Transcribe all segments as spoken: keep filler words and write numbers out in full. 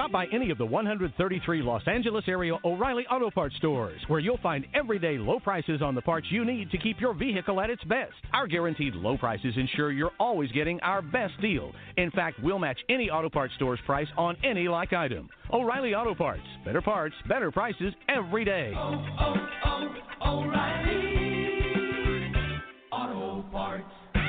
Stop by any of the one hundred thirty-three Los Angeles area O'Reilly Auto Parts stores, where you'll find everyday low prices on the parts you need to keep your vehicle at its best. Our guaranteed low prices ensure you're always getting our best deal. In fact, we'll match any auto parts store's price on any like item. O'Reilly Auto Parts. Better parts, better prices every day. Oh, oh, oh, O'Reilly Auto Parts.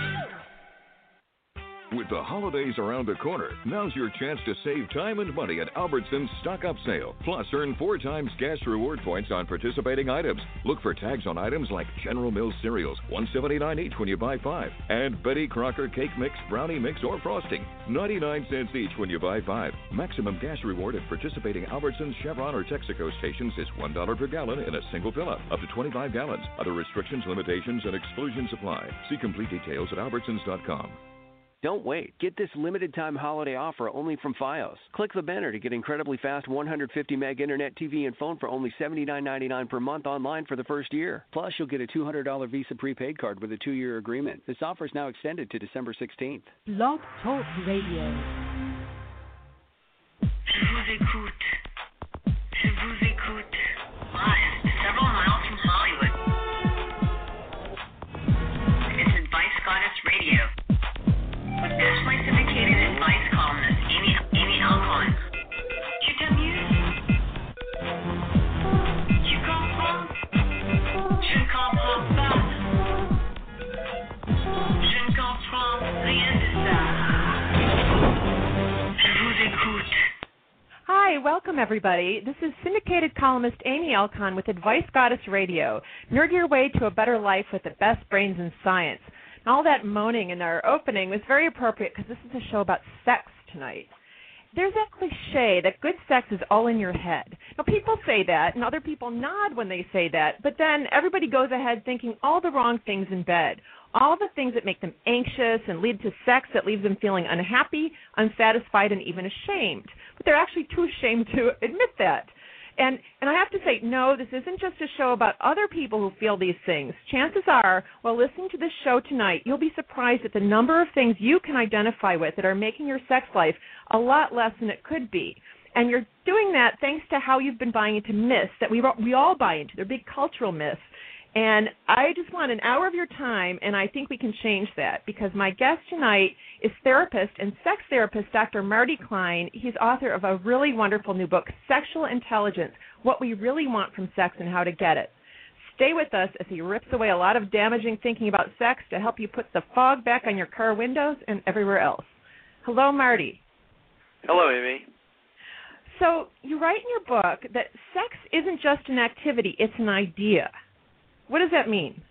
With the holidays around the corner, now's your chance to save time and money at Albertson's Stock Up Sale. Plus, earn four times cash reward points on participating items. Look for tags on items like General Mills cereals, one seventy-nine each when you buy five, and Betty Crocker cake mix, brownie mix, or frosting, ninety-nine cents each when you buy five. Maximum cash reward at participating Albertsons, Chevron, or Texaco stations is one dollar per gallon in a single fill-up, up to twenty-five gallons. Other restrictions, limitations, and exclusions apply. See complete details at albertsons dot com. Don't wait. Get this limited-time holiday offer only from Fios. Click the banner to get incredibly fast one hundred fifty meg internet, T V, and phone for only seventy-nine ninety-nine per month online for the first year. Plus, you'll get a two hundred dollars Visa prepaid card with a two-year agreement. This offer is now extended to December sixteenth. Blog Talk Radio. Je vous écoute. Je vous écoute. Live, several miles from Hollywood. It's Advice Goddess Radio. With nationally syndicated advice columnist Amy, Amy Alcon. Tu t'amuses? Tu comprends? Je ne comprends pas. Je ne comprends rien de ça. Je vous écoute. Hi, welcome everybody. This is syndicated columnist Amy Alcon with Advice Goddess Radio. Nerd your way to a better life with the best brains in science. All that moaning in our opening was very appropriate because this is a show about sex tonight. There's that cliche that good sex is all in your head. Now, people say that, and other people nod when they say that, but then everybody goes ahead thinking all the wrong things in bed, all the things that make them anxious and lead to sex that leaves them feeling unhappy, unsatisfied, and even ashamed. But they're actually too ashamed to admit that. And and I have to say, no, this isn't just a show about other people who feel these things. Chances are, while listening to this show tonight, you'll be surprised at the number of things you can identify with that are making your sex life a lot less than it could be. And you're doing that thanks to how you've been buying into myths that we we all buy into. They're big cultural myths. And I just want an hour of your time, and I think we can change that because my guest tonight is therapist and sex therapist Doctor Marty Klein. He's author of a really wonderful new book, Sexual Intelligence, What We Really Want from Sex and How to Get It. Stay with us as he rips away a lot of damaging thinking about sex to help you put the fog back on your car windows and everywhere else. Hello, Marty. Hello, Amy. So you write in your book that sex isn't just an activity, it's an idea. What does that mean?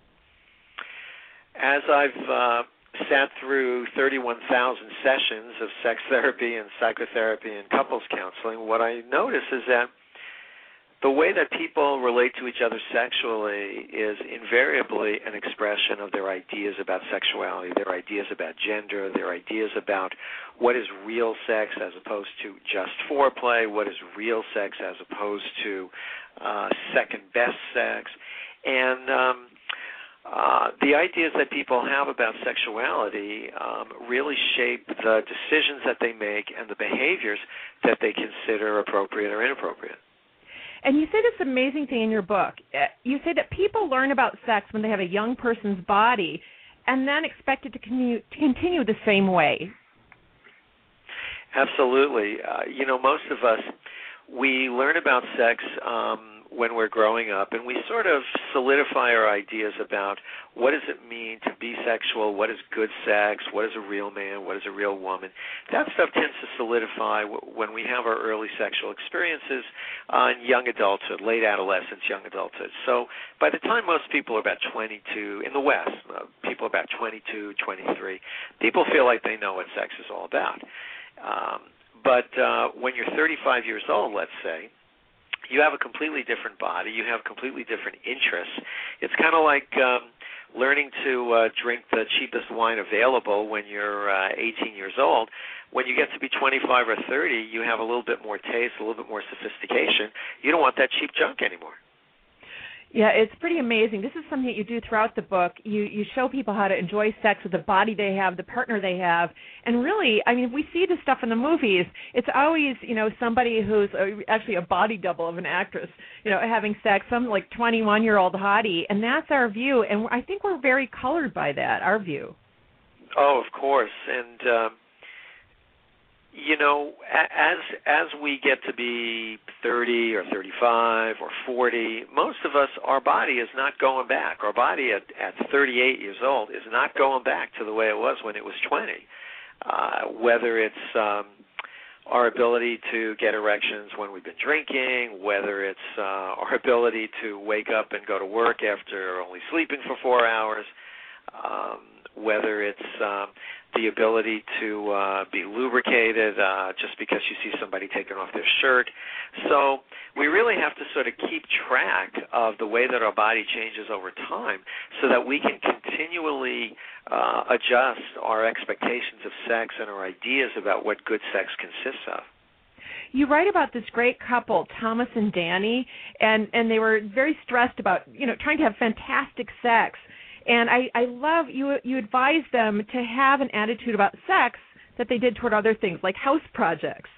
As I've uh, sat through thirty-one thousand sessions of sex therapy and psychotherapy and couples counseling, what I notice is that the way that people relate to each other sexually is invariably an expression of their ideas about sexuality, their ideas about gender, their ideas about what is real sex as opposed to just foreplay, what is real sex as opposed to uh, second-best sex. And um, uh, the ideas that people have about sexuality um, really shape the decisions that they make and the behaviors that they consider appropriate or inappropriate. And you say this amazing thing in your book. You say that people learn about sex when they have a young person's body and then expect it to continue, to continue the same way. Absolutely. Uh, you know, most of us, we learn about sex um, when we're growing up, and we sort of solidify our ideas about what does it mean to be sexual, what is good sex, what is a real man, what is a real woman. That stuff tends to solidify when we have our early sexual experiences uh, in young adulthood, late adolescence, young adulthood. So by the time most people are about twenty-two, in the West, uh, people are about twenty-two, twenty-three, people feel like they know what sex is all about. Um, but uh, when you're thirty-five years old, let's say, you have a completely different body. You have completely different interests. It's kind of like um, learning to uh, drink the cheapest wine available when you're uh, eighteen years old. When you get to be twenty-five or thirty, you have a little bit more taste, a little bit more sophistication. You don't want that cheap junk anymore. Yeah, it's pretty amazing. This is something that you do throughout the book. You you show people how to enjoy sex with the body they have, the partner they have, and really, I mean, if we see this stuff in the movies, it's always, you know, somebody who's a, actually a body double of an actress, you know, having sex, some like twenty-one-year-old hottie, and that's our view, and I think we're very colored by that, our view. Oh, of course, and um, you know, as as we get to be thirty or thirty-five or forty, most of us, our body is not going back. Our body at, at thirty-eight years old is not going back to the way it was when it was twenty. Uh, whether it's um, our ability to get erections when we've been drinking, whether it's uh, our ability to wake up and go to work after only sleeping for four hours, um, whether it's um, the ability to uh, be lubricated uh, just because you see somebody taking off their shirt. So we really have to sort of keep track of the way that our body changes over time so that we can continually uh, adjust our expectations of sex and our ideas about what good sex consists of. You write about this great couple, Thomas and Danny, and, and they were very stressed about, you know, trying to have fantastic sex. And I, I love you you advise them to have an attitude about sex that they did toward other things, like house projects.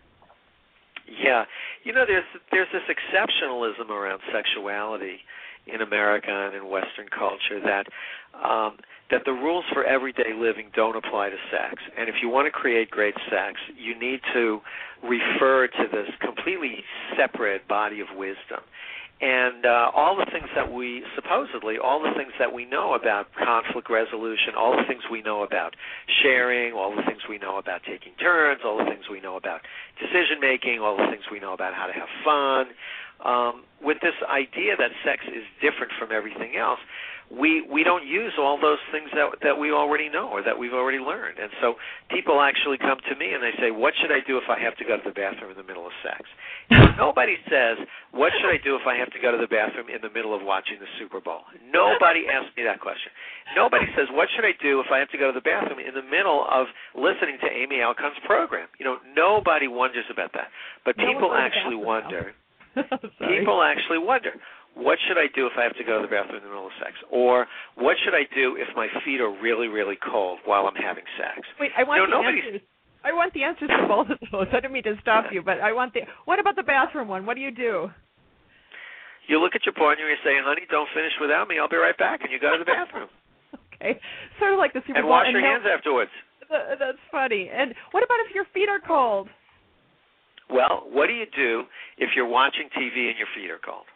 Yeah. You know, there's there's this exceptionalism around sexuality in America and in Western culture that um, that the rules for everyday living don't apply to sex. And if you want to create great sex, you need to refer to this completely separate body of wisdom. And uh, all the things that we, supposedly, all the things that we know about conflict resolution, all the things we know about sharing, all the things we know about taking turns, all the things we know about decision-making, all the things we know about how to have fun, um, with this idea that sex is different from everything else, we we don't use all those things that that we already know or that we've already learned. And so people actually come to me and they say, what should I do if I have to go to the bathroom in the middle of sex? Nobody says, what should I do if I have to go to the bathroom in the middle of watching the Super Bowl? Nobody asks me that question. Nobody says, what should I do if I have to go to the bathroom in the middle of listening to Amy Alcon's program? You know, nobody wonders about that. But No people one actually wonder. Sorry. People actually wonder, what should I do if I have to go to the bathroom in the middle of sex? Or what should I do if my feet are really, really cold while I'm having sex? Wait, I want you know, the answers. I want the answers to both of those. I didn't mean to stop you, but I want the. What about the bathroom one? What do you do? You look at your partner and you say, honey, don't finish without me. I'll be right back. And you go to the bathroom. Okay. Sort of like the Super and Bowl. wash and your no, hands afterwards. Uh, that's funny. And what about if your feet are cold? Well, what do you do if you're watching T V and your feet are cold?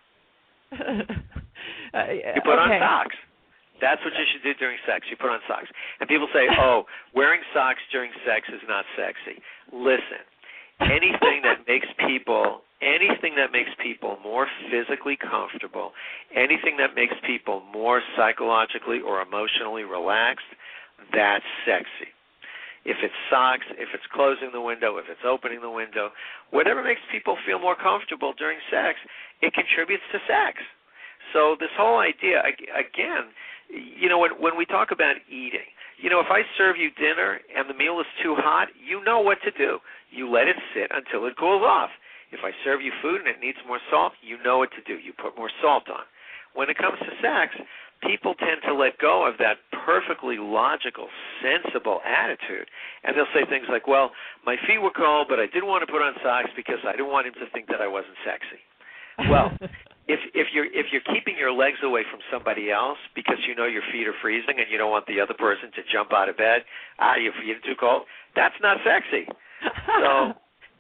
uh, You put okay. on socks. That's what you should do during sex. You put on socks. And people say, oh, wearing socks during sex is not sexy. Listen, anything that makes people anything that makes people more physically comfortable, anything that makes people more psychologically or emotionally relaxed, that's sexy. If it's socks, if it's closing the window, if it's opening the window, whatever makes people feel more comfortable during sex, it contributes to sex. So this whole idea, again, you know, when, when we talk about eating, you know, if I serve you dinner and the meal is too hot, you know what to do. You let it sit until it cools off. If I serve you food and it needs more salt, you know what to do. You put more salt on. When it comes to sex, people tend to let go of that perfectly logical, sensible attitude. And they'll say things like, well, my feet were cold, but I didn't want to put on socks because I didn't want him to think that I wasn't sexy. Well, if if you're if you're keeping your legs away from somebody else because you know your feet are freezing and you don't want the other person to jump out of bed, ah, your feet are too cold, that's not sexy. So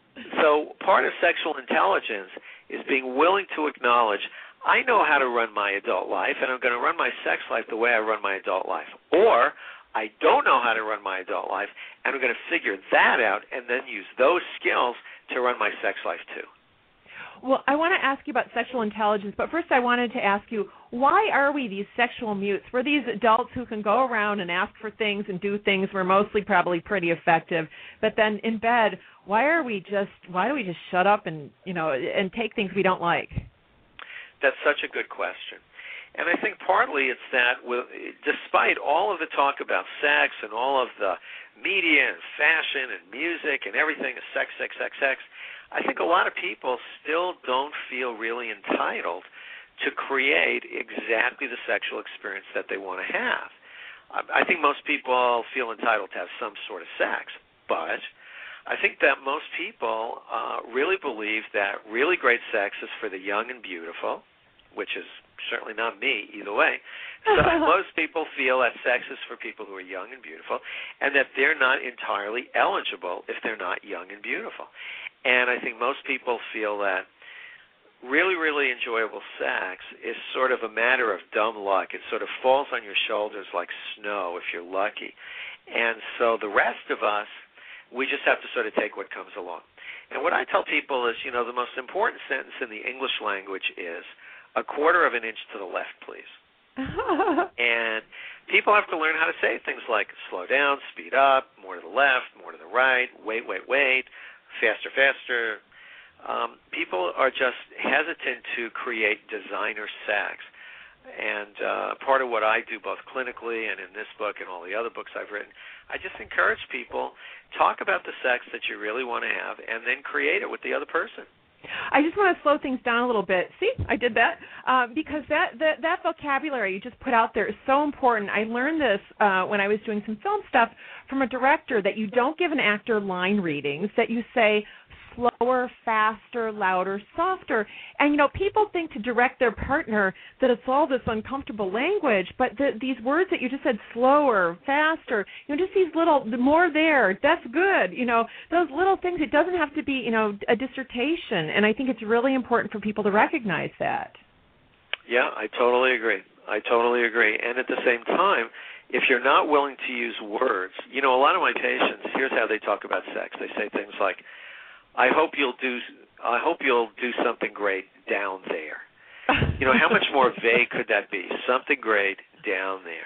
so part of sexual intelligence is being willing to acknowledge, I know how to run my adult life, and I'm going to run my sex life the way I run my adult life. Or I don't know how to run my adult life, and I'm going to figure that out and then use those skills to run my sex life too. Well, I want to ask you about sexual intelligence, but first I wanted to ask you, why are we these sexual mutes? We're these adults who can go around and ask for things and do things. We're mostly probably pretty effective, but then in bed, why are we just, why do we just shut up and, you know, and take things we don't like? That's such a good question. And I think partly it's that with, despite all of the talk about sex and all of the media and fashion and music and everything is sex, sex, sex, sex, I think a lot of people still don't feel really entitled to create exactly the sexual experience that they want to have. I think most people feel entitled to have some sort of sex, but I think that most people uh, really believe that really great sex is for the young and beautiful, which is certainly not me either way. So most people feel that sex is for people who are young and beautiful, and that they're not entirely eligible if they're not young and beautiful. And I think most people feel that really, really enjoyable sex is sort of a matter of dumb luck. It sort of falls on your shoulders like snow if you're lucky. And so the rest of us, we just have to sort of take what comes along. And what I tell people is, you know, the most important sentence in the English language is, a quarter of an inch to the left, please. And people have to learn how to say things like slow down, speed up, more to the left, more to the right, wait, wait, wait, faster, faster. Um, people are just hesitant to create designer sex. And uh, part of what I do both clinically and in this book and all the other books I've written, I just encourage people, talk about the sex that you really want to have and then create it with the other person. I just want to slow things down a little bit. See, I did that uh, because that, that that vocabulary you just put out there is so important. I learned this uh, when I was doing some film stuff from a director, that you don't give an actor line readings, that you say slower, faster, louder, softer. And, you know, people think to direct their partner that it's all this uncomfortable language, but the, these words that you just said, slower, faster, you know, just these little, the more there, that's good. You know, those little things, it doesn't have to be, you know, a dissertation. And I think it's really important for people to recognize that. Yeah, I totally agree. I totally agree. And at the same time, if you're not willing to use words, you know, a lot of my patients, here's how they talk about sex. They say things like, I hope you'll do I hope you'll do something great down there. You know, how much more vague could that be? Something great down there.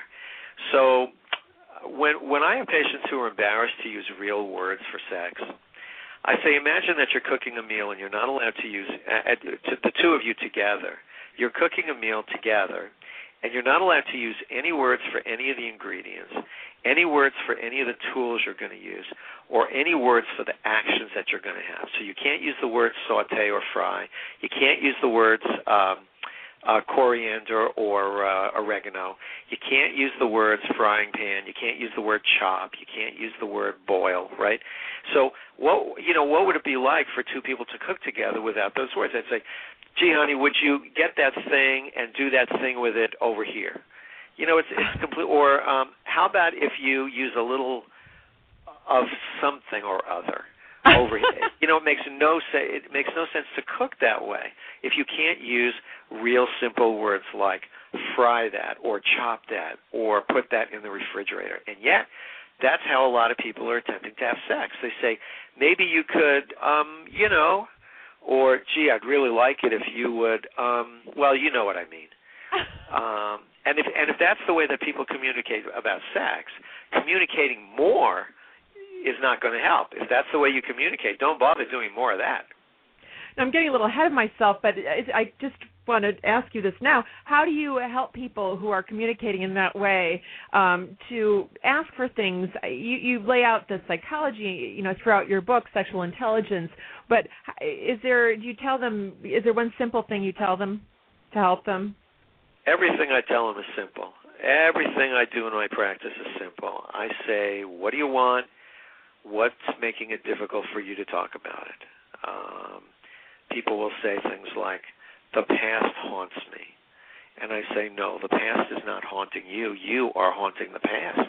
So when when I have patients who are embarrassed to use real words for sex, I say, imagine that you're cooking a meal and you're not allowed to use, uh, to the two of you together, you're cooking a meal together, and you're not allowed to use any words for any of the ingredients, any words for any of the tools you're going to use, or any words for the actions that you're going to have. So you can't use the words saute or fry. You can't use the words um, uh, coriander or uh, oregano. You can't use the words frying pan. You can't use the word chop. You can't use the word boil, right? So what, you know, what would it be like for two people to cook together without those words? I'd say, gee, honey, would you get that thing and do that thing with it over here? You know, it's it's complete. Or um, how about if you use a little of something or other over here? You know, it makes no sense. It makes no sense to cook that way if you can't use real simple words like fry that or chop that or put that in the refrigerator. And yet, that's how a lot of people are attempting to have sex. They say, maybe you could, um, you know, or gee, I'd really like it if you would. Um, well, you know what I mean. Um, and if and if that's the way that people communicate about sex, communicating more is not going to help. If that's the way you communicate, don't bother doing more of that. Now, I'm getting a little ahead of myself, but I just want to ask you this now. How do you help people who are communicating in that way um, to ask for things? You, you lay out the psychology, you know, throughout your book, Sexual Intelligence, but is there, do you tell them, is there one simple thing you tell them to help them? Everything I tell them is simple. Everything I do in my practice is simple. I say, what do you want? What's making it difficult for you to talk about it? Um, people will say things like, the past haunts me. And I say, no, the past is not haunting you. You are haunting the past.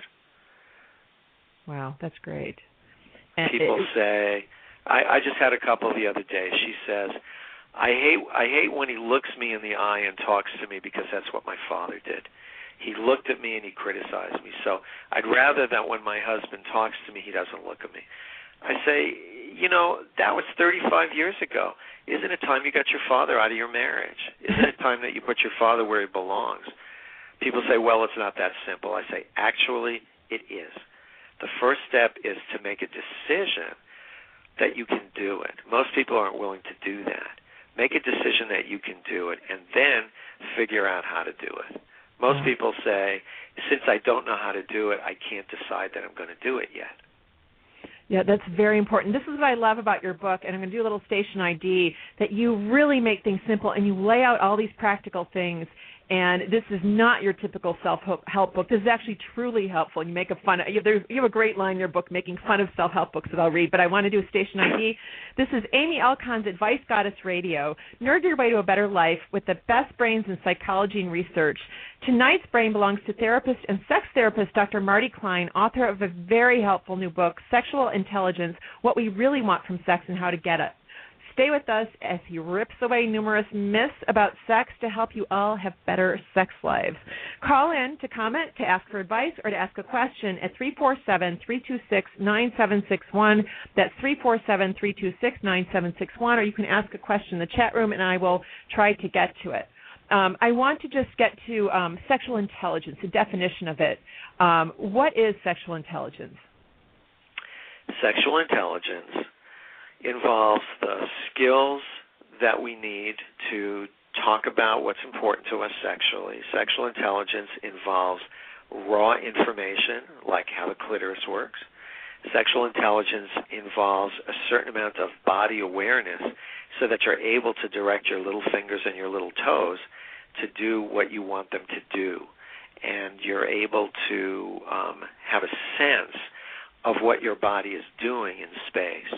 Wow, that's great. And people it, say, I, I just had a couple the other day. She says, I hate I hate when he looks me in the eye and talks to me because that's what my father did. He looked at me and he criticized me. So I'd rather that when my husband talks to me, he doesn't look at me. I say, you know, that was thirty-five years ago. Isn't it time you got your father out of your marriage? Isn't it time that you put your father where he belongs? People say, well, it's not that simple. I say, actually, it is. The first step is to make a decision that you can do it. Most people aren't willing to do that. Make a decision that you can do it, and then figure out how to do it. Most yeah. people say, since I don't know how to do it, I can't decide that I'm going to do it yet. Yeah, that's very important. This is what I love about your book, and I'm going to do a little station I D, that you really make things simple and you lay out all these practical things. And this is not your typical self-help book. This is actually truly helpful. You make a fun. You have, you have a great line in your book making fun of self-help books that I'll read, but I want to do a station I D. This is Amy Alcon's Advice Goddess Radio. Nerd your way to a better life with the best brains in psychology and research. Tonight's brain belongs to therapist and sex therapist Doctor Marty Klein, author of a very helpful new book, Sexual Intelligence: What We Really Want from Sex and How to Get It. Stay with us as he rips away numerous myths about sex to help you all have better sex lives. Call in to comment, to ask for advice, or to ask a question at three four seven, three two six, nine seven six one. That's three four seven, three two six, nine seven six one, or you can ask a question in the chat room, and I will try to get to it. Um, I want to just get to um, sexual intelligence, the definition of it. Um, what is sexual intelligence? Sexual intelligence involves the skills that we need to talk about what's important to us sexually. Sexual intelligence involves raw information, like how the clitoris works. Sexual intelligence involves a certain amount of body awareness so that you're able to direct your little fingers and your little toes to do what you want them to do. And you're able to um, have a sense of what your body is doing in space.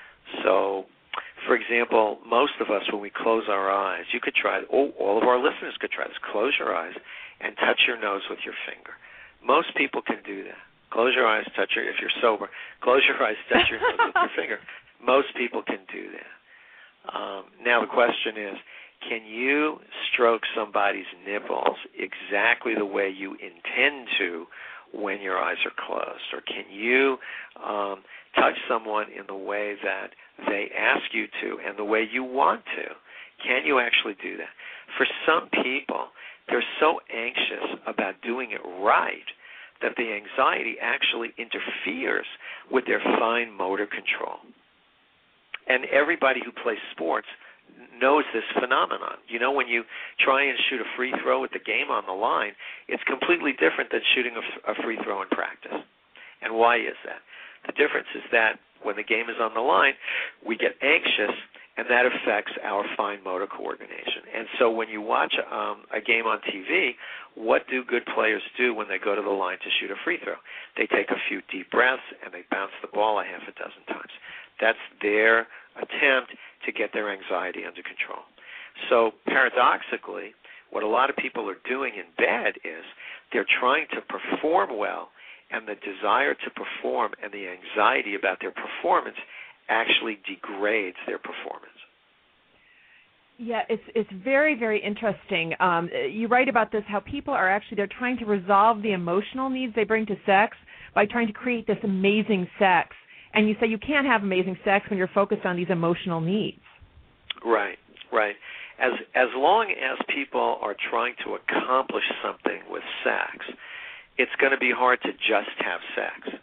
So, for example, most of us, when we close our eyes, you could try, oh, all of our listeners could try this. Close your eyes and touch your nose with your finger. Most people can do that. Close your eyes, touch your, if you're sober, close your eyes, touch your nose with your finger. Most people can do that. Um, now the question is, can you stroke somebody's nipples exactly the way you intend to when your eyes are closed? Or can you um, touch someone in the way that they ask you to and the way you want to? Can you actually do that? For some people, they're so anxious about doing it right that the anxiety actually interferes with their fine motor control. And everybody who plays sports knows this phenomenon. You know, when you try and shoot a free throw with the game on the line, it's completely different than shooting a, a free throw in practice. And why is that? The difference is that when the game is on the line, we get anxious, and that affects our fine motor coordination. And so when you watch um, a game on T V, what do good players do when they go to the line to shoot a free throw? They take a few deep breaths, and they bounce the ball a half a dozen times. That's their attempt to get their anxiety under control. So paradoxically, what a lot of people are doing in bed is they're trying to perform well, and the desire to perform and the anxiety about their performance actually degrades their performance. Yeah, it's it's very, very interesting. Um, you write about this, how people are actually, they're trying to resolve the emotional needs they bring to sex by trying to create this amazing sex. And you say you can't have amazing sex when you're focused on these emotional needs. Right, right. As as long as people are trying to accomplish something with sex, it's going to be hard to just have sex.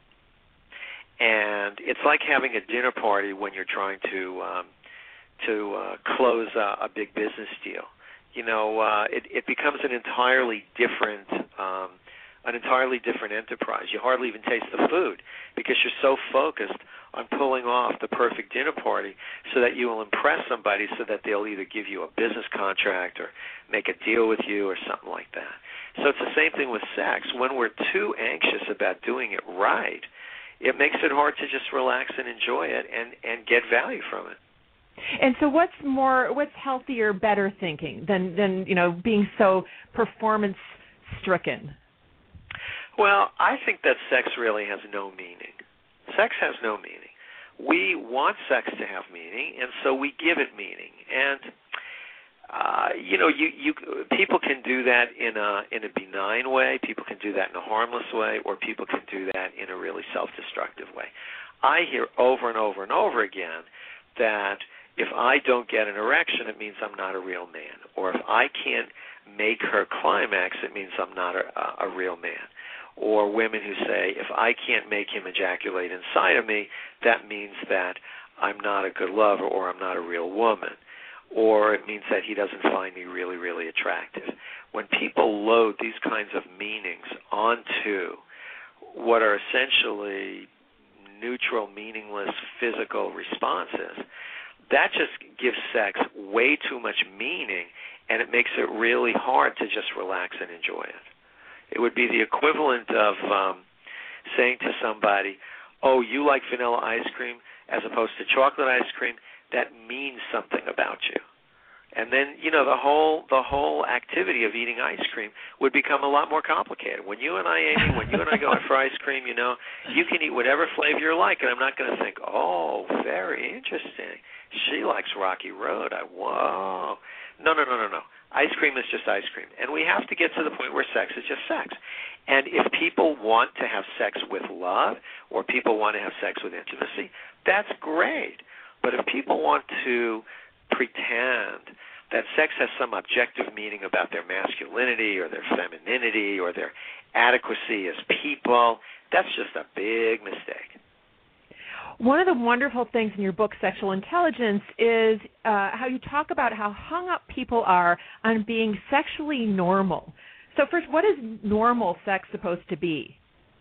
And it's like having a dinner party when you're trying to um, to uh, close a, a big business deal. You know, uh, it, it becomes an entirely different um, an entirely different enterprise. You hardly even taste the food because you're so focused on pulling off the perfect dinner party so that you will impress somebody so that they'll either give you a business contract or make a deal with you or something like that. So it's the same thing with sex. When we're too anxious about doing it right, it makes it hard to just relax and enjoy it and, and get value from it. And so what's more, what's healthier, better thinking than, than you know, being so performance-stricken? Well, I think that sex really has no meaning. Sex has no meaning. We want sex to have meaning, and so we give it meaning. And uh, you know, you, you people can do that in a in a benign way. People can do that in a harmless way, or people can do that in a really self-destructive way. I hear over and over and over again that if I don't get an erection, it means I'm not a real man, or if I can't make her climax, it means I'm not a, a real man. Or women who say, if I can't make him ejaculate inside of me, that means that I'm not a good lover or I'm not a real woman. Or it means that he doesn't find me really, really attractive. When people load these kinds of meanings onto what are essentially neutral, meaningless physical responses, that just gives sex way too much meaning, and it makes it really hard to just relax and enjoy it. It would be the equivalent of um, saying to somebody, oh, you like vanilla ice cream as opposed to chocolate ice cream. That means something about you. And then, you know, the whole the whole activity of eating ice cream would become a lot more complicated. When you and I, Amy, when you and I go out for ice cream, you know, you can eat whatever flavor you like, and I'm not going to think, oh, very interesting. She likes Rocky Road. I whoa. No, no, no, no, no. Ice cream is just ice cream. And we have to get to the point where sex is just sex. And if people want to have sex with love or people want to have sex with intimacy, that's great. But if people want to pretend that sex has some objective meaning about their masculinity or their femininity or their adequacy as people, that's just a big mistake. One of the wonderful things in your book, Sexual Intelligence, is uh, how you talk about how hung up people are on being sexually normal. So first, what is normal sex supposed to be?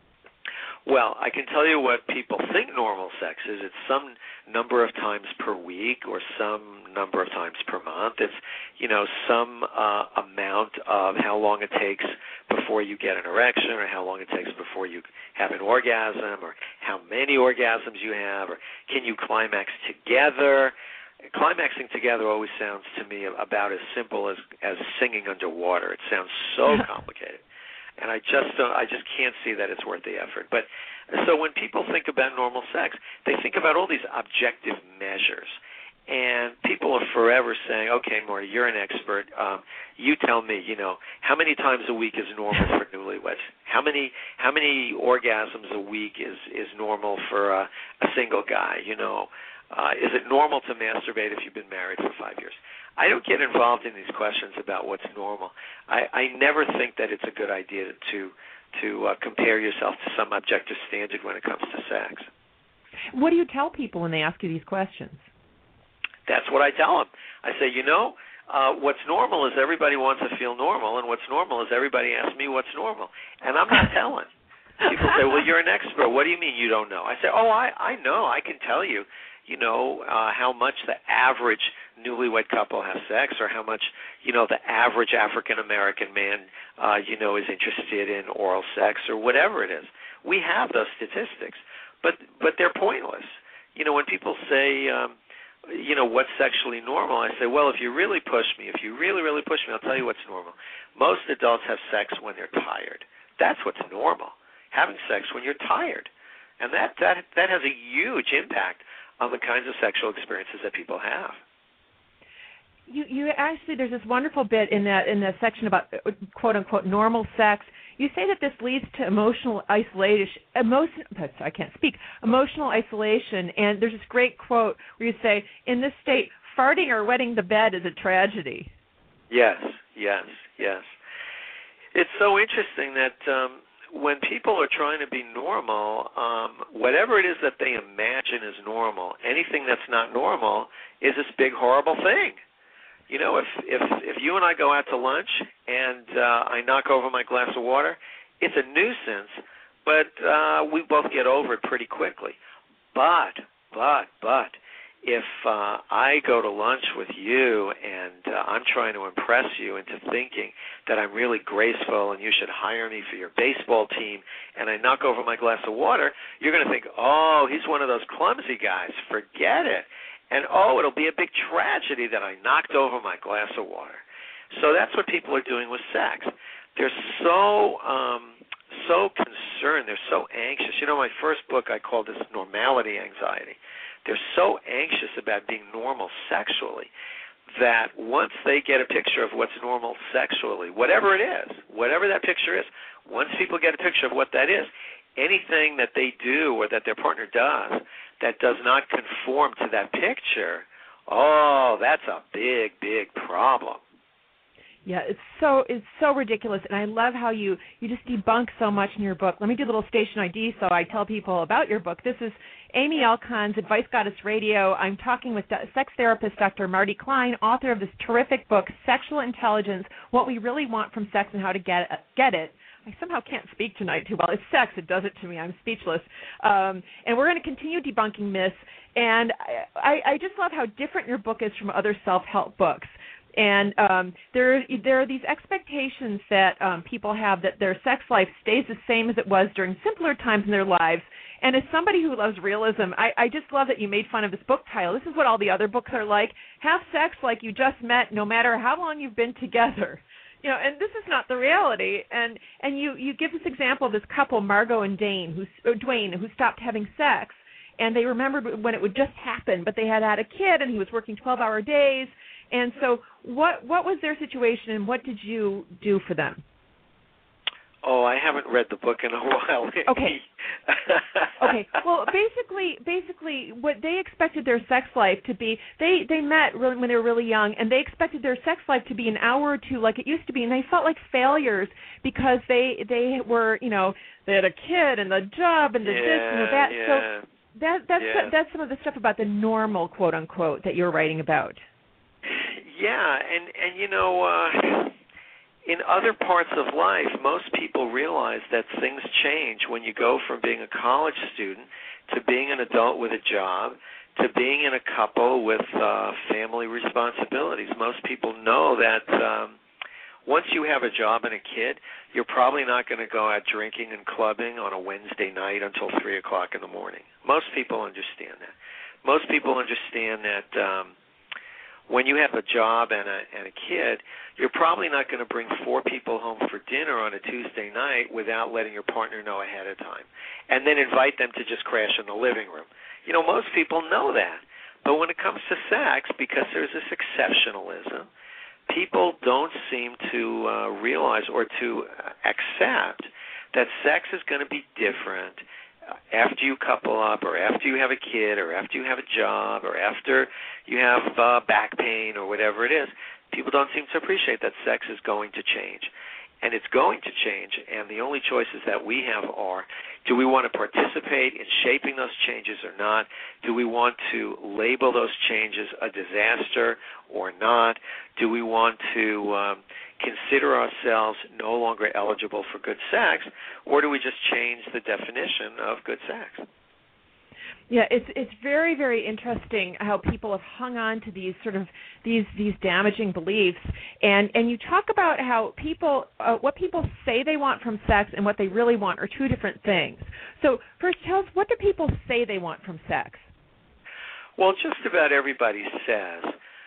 Well, I can tell you what people think normal sex is. It's some number of times per week or some number of times per month. It's, you know, some uh, amount of how long it takes before you get an erection or how long it takes before you have an orgasm or how many orgasms you have or can you climax together. Climaxing together always sounds to me about as simple as, as singing underwater. It sounds so complicated. And I just don't, I just can't see that it's worth the effort. But so when people think about normal sex, they think about all these objective measures. And people are forever saying, okay, Marty, you're an expert. Um, you tell me, you know, how many times a week is normal for newlyweds? How many how many orgasms a week is, is normal for a, a single guy? You know, uh, is it normal to masturbate if you've been married for five years? I don't get involved in these questions about what's normal. I, I never think that it's a good idea to to uh, compare yourself to some objective standard when it comes to sex. What do you tell people when they ask you these questions? That's what I tell them. I say, you know, uh, what's normal is everybody wants to feel normal, and what's normal is everybody asks me what's normal, and I'm not telling. People say, well, you're an expert. What do you mean you don't know? I say, oh, I, I know. I can tell you, you know, uh, how much the average newlywed couple has sex or how much, you know, the average African-American man, uh, you know, is interested in oral sex or whatever it is. We have those statistics, but but they're pointless. You know, when people say, um, you know, what's sexually normal, I say, well, if you really push me, if you really, really push me, I'll tell you what's normal. Most adults have sex when they're tired. That's what's normal, having sex when you're tired. And that, that, that has a huge impact on the kinds of sexual experiences that people have. You, you actually, there's this wonderful bit in that in the section about quote unquote normal sex. You say that this leads to emotional isolation. Emotion, I can't speak. Emotional isolation, and there's this great quote where you say, "In this state, farting or wetting the bed is a tragedy." Yes, yes, yes. It's so interesting that. Um, When people are trying to be normal, um, whatever it is that they imagine is normal, anything that's not normal is this big, horrible thing. You know, if if, if you and I go out to lunch and uh, I knock over my glass of water, it's a nuisance, but uh, we both get over it pretty quickly. But, but, but, if uh, I go to lunch with you and uh, I'm trying to impress you into thinking that I'm really graceful and you should hire me for your baseball team and I knock over my glass of water, you're going to think, oh, he's one of those clumsy guys. Forget it. And, oh, it'll be a big tragedy that I knocked over my glass of water. So that's what people are doing with sex. They're so um, so concerned. They're so anxious. You know, my first book, I called this normality anxiety. They're so anxious about being normal sexually that once they get a picture of what's normal sexually, whatever it is, whatever that picture is, once people get a picture of what that is, anything that they do or that their partner does that does not conform to that picture, oh, that's a big, big problem. Yeah, it's so it's so ridiculous, and I love how you, you just debunk so much in your book. Let me do a little station I D so I tell people about your book. This is Amy Alcon's Advice Goddess Radio. I'm talking with sex therapist Doctor Marty Klein, author of this terrific book, Sexual Intelligence, What We Really Want from Sex and How to Get Get It. I somehow can't speak tonight too well. It's sex. It does it to me. I'm speechless. Um, and we're going to continue debunking myths. And I, I just love how different your book is from other self-help books. And um, there, there are these expectations that um, people have that their sex life stays the same as it was during simpler times in their lives. And as somebody who loves realism, I, I just love that you made fun of this book title. This is what all the other books are like. Have sex like you just met, no matter how long you've been together. You know, and this is not the reality. And and you, you give this example of this couple, Margot and Dane, who, or Dwayne, who stopped having sex. And they remembered when it would just happen, but they had had a kid, and he was working twelve-hour days. And so what what was their situation, and what did you do for them? Oh, I haven't read the book in a while. Okay. Okay. Well, basically, basically, what they expected their sex life to be, they, they met really when they were really young, and they expected their sex life to be an hour or two like it used to be, and they felt like failures because they they were, you know, they had a kid and the job and the yeah, this and the that. Yeah. So that that's yeah. that's some of the stuff about the normal, quote unquote, that you're writing about. Yeah, and and you know. Uh, In other parts of life, most people realize that things change when you go from being a college student to being an adult with a job to being in a couple with uh, family responsibilities. Most people know that um, once you have a job and a kid, you're probably not going to go out drinking and clubbing on a Wednesday night until three o'clock in the morning. Most people understand that. Most people understand that um, when you have a job and a, and a kid, you're probably not going to bring four people home for dinner on a Tuesday night without letting your partner know ahead of time, and then invite them to just crash in the living room. You know, most people know that. But when it comes to sex, because there's this exceptionalism, people don't seem to uh, realize or to accept that sex is going to be different after you couple up, or after you have a kid, or after you have a job, or after you have uh, back pain, or whatever it is. People don't seem to appreciate that sex is going to change. And it's going to change, and the only choices that we have are, do we want to participate in shaping those changes or not? Do we want to label those changes a disaster or not? Do we want to um, consider ourselves no longer eligible for good sex, or do we just change the definition of good sex? Yeah, it's it's very, very interesting how people have hung on to these sort of these these damaging beliefs, and and you talk about how people uh, what people say they want from sex and what they really want are two different things. So first, tell us, what do people say they want from sex? Well, just about everybody says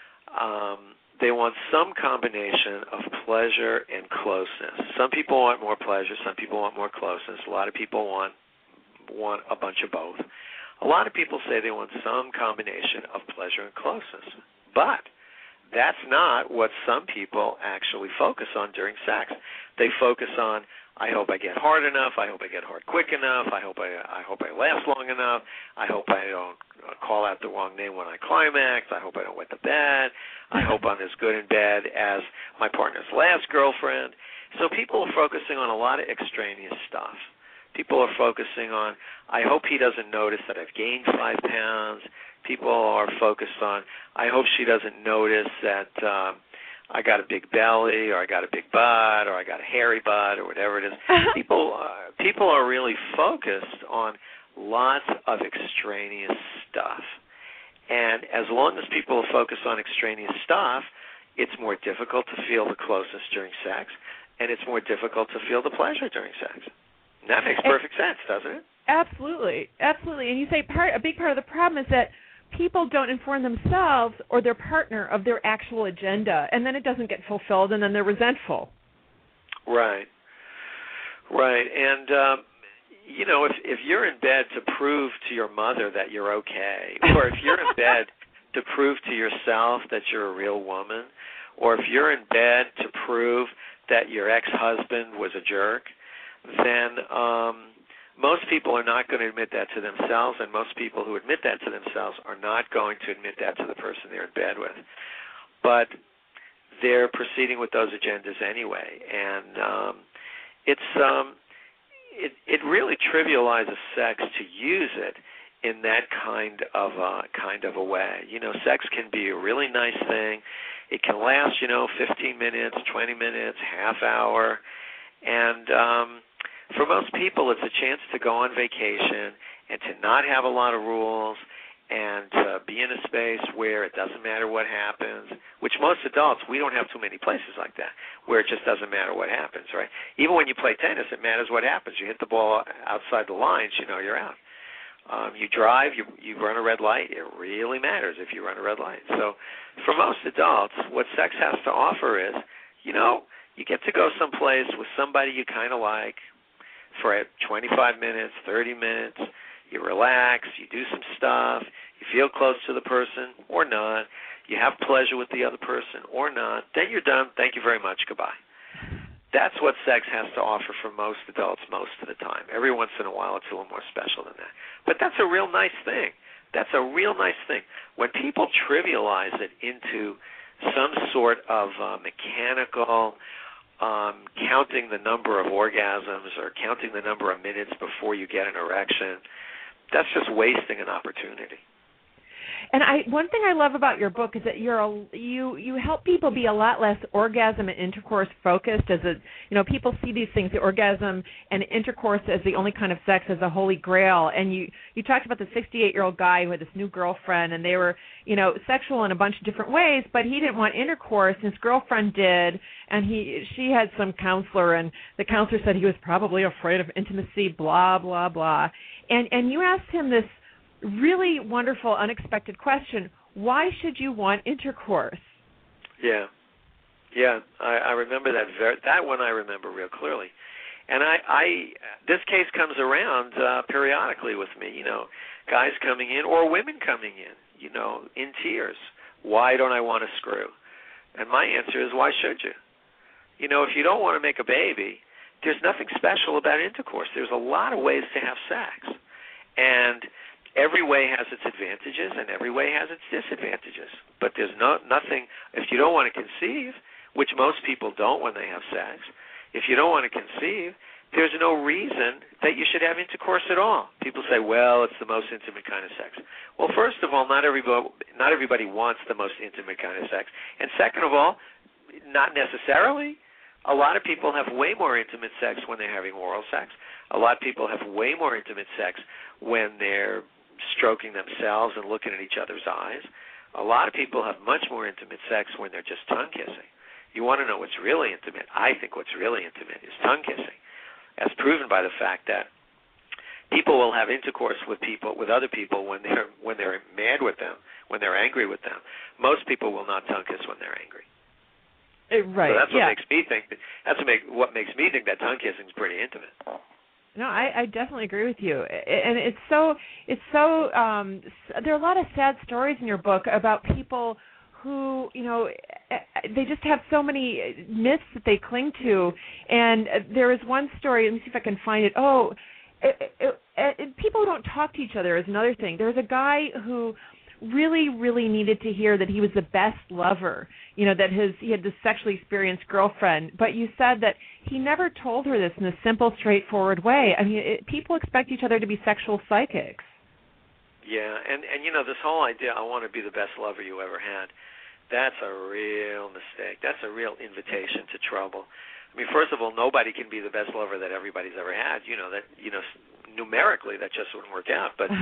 um, they want some combination of pleasure and closeness. Some people want more pleasure. Some people want more closeness. A lot of people want want a bunch of both. A lot of people say they want some combination of pleasure and closeness, but that's not what some people actually focus on during sex. They focus on, I hope I get hard enough, I hope I get hard quick enough, I hope I, I hope I last long enough, I hope I don't call out the wrong name when I climax, I hope I don't wet the bed, I hope I'm as good in bed as my partner's last girlfriend. So people are focusing on a lot of extraneous stuff. People are focusing on, I hope he doesn't notice that I've gained five pounds. People are focused on, I hope she doesn't notice that um, I got a big belly, or I got a big butt, or I got a hairy butt, or whatever it is. People, uh, people are really focused on lots of extraneous stuff. And as long as people are focused on extraneous stuff, it's more difficult to feel the closeness during sex, and it's more difficult to feel the pleasure during sex. That makes perfect sense, doesn't it? Absolutely, absolutely. And you say part a big part of the problem is that people don't inform themselves or their partner of their actual agenda, and then it doesn't get fulfilled, and then they're resentful. Right, right. And, um, you know, if, if you're in bed to prove to your mother that you're okay, or if you're in bed to prove to yourself that you're a real woman, or if you're in bed to prove that your ex-husband was a jerk, then um, most people are not going to admit that to themselves, and most people who admit that to themselves are not going to admit that to the person they're in bed with. But they're proceeding with those agendas anyway, and um, it's um, it it really trivializes sex to use it in that kind of a, kind of a way. You know, sex can be a really nice thing. It can last, you know, fifteen minutes, twenty minutes, half hour. And um, for most people, it's a chance to go on vacation and to not have a lot of rules and to be in a space where it doesn't matter what happens, which most adults, we don't have too many places like that, where it just doesn't matter what happens, right? Even when you play tennis, it matters what happens. You hit the ball outside the lines, you know you're out. Um, you drive, you, you run a red light, it really matters if you run a red light. So for most adults, what sex has to offer is, you know, you get to go someplace with somebody you kind of like for twenty-five minutes, thirty minutes. You relax, you do some stuff, you feel close to the person or not, you have pleasure with the other person or not, then you're done, thank you very much, goodbye. That's what sex has to offer for most adults most of the time. Every once in a while it's a little more special than that. But that's a real nice thing. That's a real nice thing. When people trivialize it into some sort of uh, mechanical um, counting the number of orgasms or counting the number of minutes before you get an erection, that's just wasting an opportunity. And I, one thing I love about your book is that you're a, you you help people be a lot less orgasm and intercourse focused. As a you know, people see these things, the orgasm and intercourse as the only kind of sex, as a holy grail. And you you talked about the sixty-eight-year-old guy who had this new girlfriend, and they were you know sexual in a bunch of different ways, but he didn't want intercourse, and his girlfriend did, and he she had some counselor, and the counselor said he was probably afraid of intimacy, blah blah blah. And and you asked him this really wonderful, unexpected question: why should you want intercourse? Yeah, yeah, I, I remember that. Very, that one I remember real clearly. And I, I this case comes around uh, periodically with me. You know, guys coming in or women coming in, you know, in tears. Why don't I want to screw? And my answer is, why should you? You know, if you don't want to make a baby, there's nothing special about intercourse. There's a lot of ways to have sex. And every way has its advantages and every way has its disadvantages. But there's no, nothing, if you don't want to conceive, which most people don't when they have sex, if you don't want to conceive, there's no reason that you should have intercourse at all. People say, well, it's the most intimate kind of sex. Well, first of all, not everybody, not everybody wants the most intimate kind of sex. And second of all, not necessarily. A lot of people have way more intimate sex when they're having oral sex. A lot of people have way more intimate sex when they're stroking themselves and looking at each other's eyes. A lot of people have much more intimate sex when they're just tongue kissing. You want to know what's really intimate? I think what's really intimate is tongue kissing, as proven by the fact that people will have intercourse with people, with other people, when they're when they're mad with them, when they're angry with them. Most people will not tongue kiss when they're angry. Right. So that's what yeah. makes me think. That's what, make, what makes me think that tongue kissing is pretty intimate. No, I, I definitely agree with you, and it's so it's so. Um, there are a lot of sad stories in your book about people who, you know, they just have so many myths that they cling to. And there is one story. Let me see if I can find it. Oh, it, it, it, people don't talk to each other is another thing. There was a guy who really, really needed to hear that he was the best lover, you know, that his he had this sexually experienced girlfriend. But you said that he never told her this in a simple, straightforward way. I mean, it, people expect each other to be sexual psychics. Yeah, and, and, you know, this whole idea, I want to be the best lover you ever had, that's a real mistake. That's a real invitation to trouble. I mean, first of all, nobody can be the best lover that everybody's ever had. You know, that, you know, numerically that just wouldn't work out. But,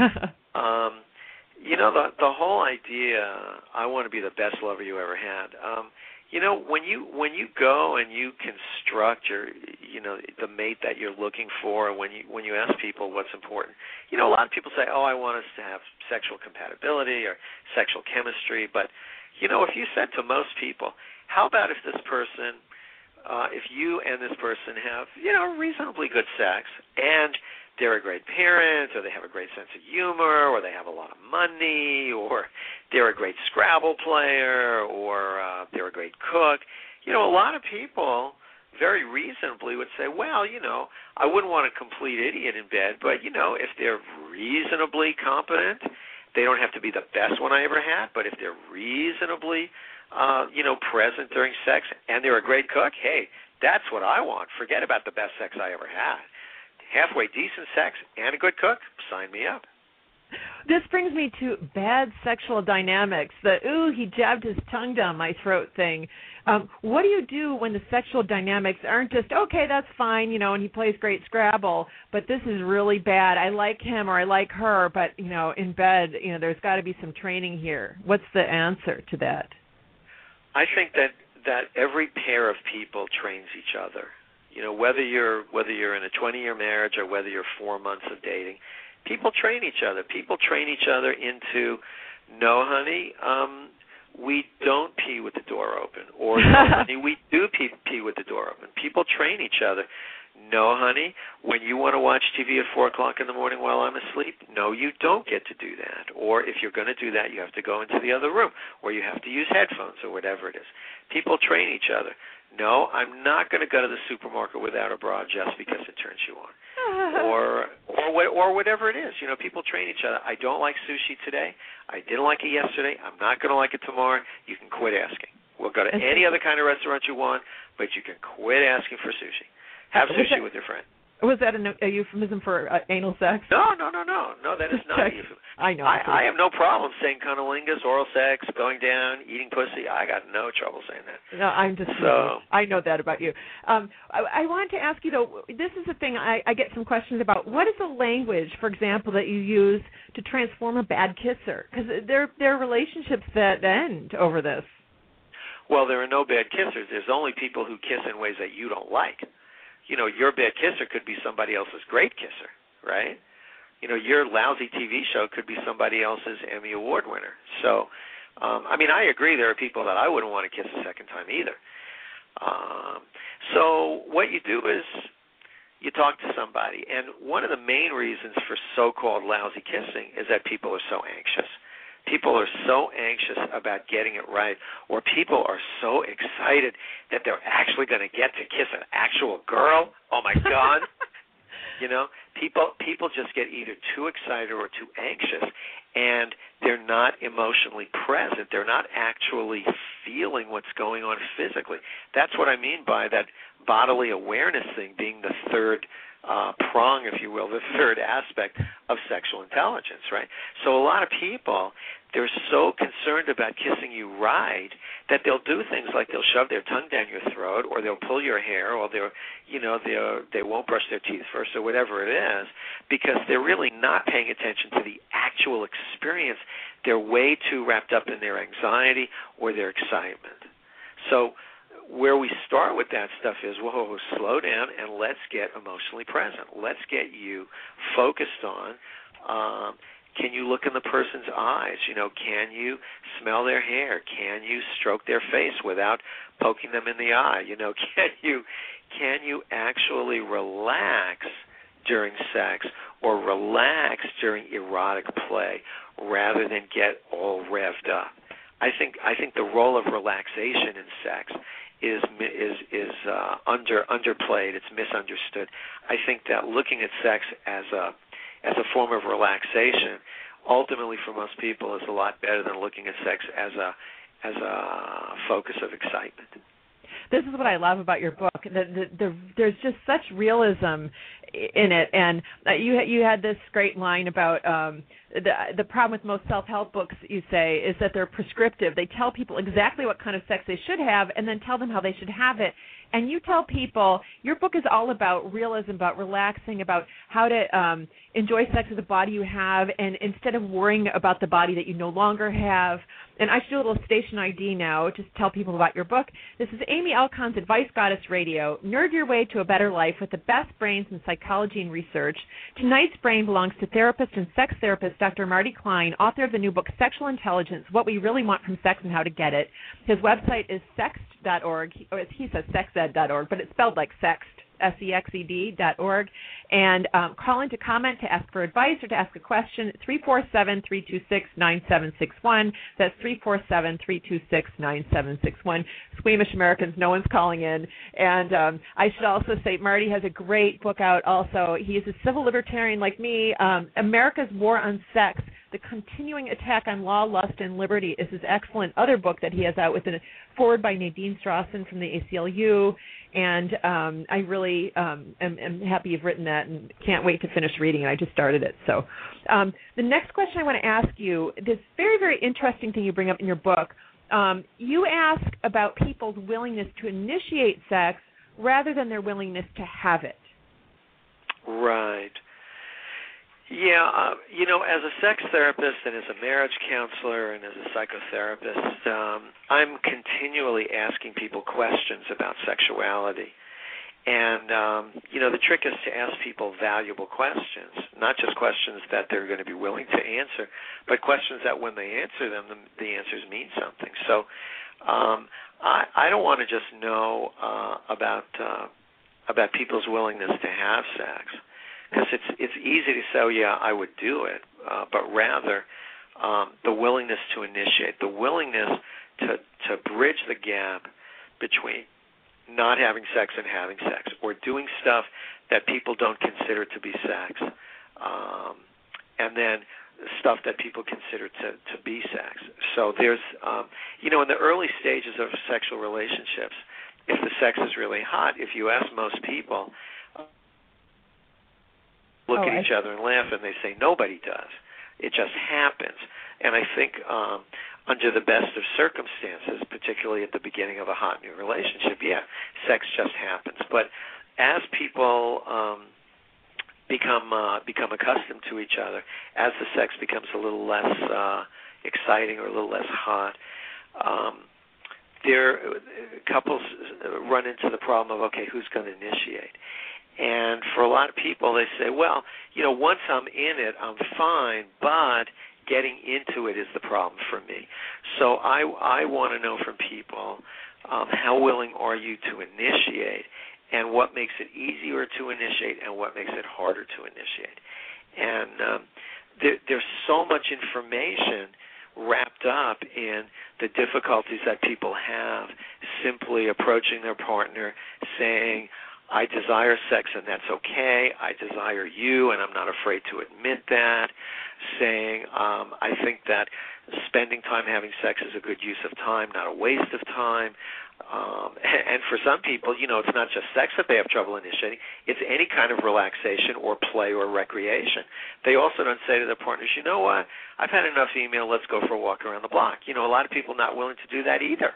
um, you know, the the whole idea, I want to be the best lover you ever had. Um, you know, when you when you go and you construct your, you know, the mate that you're looking for, and when you when you ask people what's important, you know, a lot of people say, oh, I want us to have sexual compatibility or sexual chemistry. But, you know, if you said to most people, how about if this person, uh, if you and this person have, you know, reasonably good sex, and they're a great parent, or they have a great sense of humor, or they have a lot of money, or they're a great Scrabble player, or uh, they're a great cook. You know, a lot of people very reasonably would say, well, you know, I wouldn't want a complete idiot in bed, but, you know, if they're reasonably competent, they don't have to be the best one I ever had, but if they're reasonably, uh, you know, present during sex, and they're a great cook, hey, that's what I want. Forget about the best sex I ever had. Halfway decent sex and a good cook, sign me up. This brings me to bad sexual dynamics. The, ooh, he jabbed his tongue down my throat thing. Um, what do you do when the sexual dynamics aren't just, okay, that's fine, you know, and he plays great Scrabble, but this is really bad. I like him or I like her, but, you know, in bed, you know, there's got to be some training here. What's the answer to that? I think that, that every pair of people trains each other. You know, whether you're whether you're in a twenty-year marriage or whether you're four months of dating, people train each other. People train each other into, no, honey, um, we don't pee with the door open, or no, honey, we do pee, pee with the door open. People train each other. No, honey, when you want to watch T V at four o'clock in the morning while I'm asleep, no, you don't get to do that. Or if you're going to do that, you have to go into the other room, or you have to use headphones, or whatever it is. People train each other. No, I'm not going to go to the supermarket without a bra just because it turns you on, or or or whatever it is. You know, people train each other. I don't like sushi today. I didn't like it yesterday. I'm not going to like it tomorrow. You can quit asking. We'll go to any other kind of restaurant you want, but you can quit asking for sushi. Have sushi with your friend. Was that a, a euphemism for uh, anal sex? No, no, no, no. No, that is not a euphemism. I know. I, I have no problem saying cunnilingus, oral sex, going down, eating pussy. I got no trouble saying that. No, I'm just so. I know that about you. Um, I, I wanted to ask you, though, this is the thing I, I get some questions about. What is the language, for example, that you use to transform a bad kisser? Because there, there are relationships that end over this. Well, there are no bad kissers. There's only people who kiss in ways that you don't like. You know, your bad kisser could be somebody else's great kisser, right? You know, your lousy T V show could be somebody else's Emmy Award winner. So, um, I mean, I agree there are people that I wouldn't want to kiss a second time either. Um, so what you do is you talk to somebody. And one of the main reasons for so-called lousy kissing is that people are so anxious. People are so anxious about getting it right, or people are so excited that they're actually going to get to kiss an actual girl. Oh, my God. You know, people people just get either too excited or too anxious, and they're not emotionally present. They're not actually feeling what's going on physically. That's what I mean by that bodily awareness thing being the third uh, prong, if you will, the third aspect of sexual intelligence, right? So a lot of people, they're so concerned about kissing you right that they'll do things like they'll shove their tongue down your throat, or they'll pull your hair, or they'll, you know, they they won't brush their teeth first, or whatever it is, because they're really not paying attention to the actual experience. They're way too wrapped up in their anxiety or their excitement. So where we start with that stuff is, whoa, slow down and let's get emotionally present. Let's get you focused on, um, can you look in the person's eyes? You know, can you smell their hair? Can you stroke their face without poking them in the eye? You know, can you can you actually relax during sex or relax during erotic play rather than get all revved up? I think I think the role of relaxation in sex is is is uh, under underplayed. It's misunderstood. I think that looking at sex as a as a form of relaxation, ultimately for most people, is a lot better than looking at sex as a as a focus of excitement. This is what I love about your book. The, the, the, there's just such realism in it, and you you had this great line about um, the the problem with most self-help books. You say is that they're prescriptive. They tell people exactly what kind of sex they should have, and then tell them how they should have it. And you tell people, your book is all about realism, about relaxing, about how to um, enjoy sex with the body you have, and instead of worrying about the body that you no longer have. And I should do a little station I D now, just to tell people about your book. This is Amy Alcon's Advice Goddess Radio. Nerd your way to a better life with the best brains in psychology and research. Tonight's brain belongs to therapist and sex therapist Doctor Marty Klein, author of the new book Sexual Intelligence, What We Really Want from Sex and How to Get It. His website is sext dot org. He, or he says sexed dot org, but it's spelled like sext. S E X E D dot org, and um, call in to comment, to ask for advice, or to ask a question, three four seven, three two six, nine seven six one. That's three four seven, three two six, nine seven six one. Squeamish Americans, no one's calling in. And um, I should also say Marty has a great book out also. He is a civil libertarian like me. Um, America's War on Sex, The Continuing Attack on Law, Lust, and Liberty is his excellent other book that he has out with a forward by Nadine Strawson from the A C L U. And um, I really um, am, am happy you've written that and can't wait to finish reading it. I just started it. So um, the next question I want to ask you, this very, very interesting thing you bring up in your book, um, you ask about people's willingness to initiate sex rather than their willingness to have it. Right. Yeah, uh, you know, as a sex therapist and as a marriage counselor and as a psychotherapist, um, I'm continually asking people questions about sexuality. And, um, you know, the trick is to ask people valuable questions, not just questions that they're going to be willing to answer, but questions that when they answer them, the, the answers mean something. So um, I, I don't want to just know uh, about uh, about people's willingness to have sex. Because it's it's easy to say, oh, yeah, I would do it, uh, but rather um, the willingness to initiate, the willingness to, to bridge the gap between not having sex and having sex, or doing stuff that people don't consider to be sex, um, and then stuff that people consider to, to be sex. So there's, um, you know, in the early stages of sexual relationships, if the sex is really hot, if you ask most people, look oh, at I each other and laugh, and they say nobody does. It just happens. And I think um, under the best of circumstances, particularly at the beginning of a hot new relationship, yeah, sex just happens. But as people um, become uh, become accustomed to each other, as the sex becomes a little less uh, exciting or a little less hot, um, there couples run into the problem of, okay, who's going to initiate? And for a lot of people, they say, well, you know, once I'm in it, I'm fine, but getting into it is the problem for me. So I, I want to know from people, um, how willing are you to initiate, and what makes it easier to initiate and what makes it harder to initiate. And um, there, there's so much information wrapped up in the difficulties that people have simply approaching their partner, saying, I desire sex and that's okay. I desire you and I'm not afraid to admit that. Saying, um, I think that spending time having sex is a good use of time, not a waste of time. Um, and, and for some people, you know, it's not just sex that they have trouble initiating. It's any kind of relaxation or play or recreation. They also don't say to their partners, you know what, I've had enough email, let's go for a walk around the block. You know, a lot of people not willing to do that either.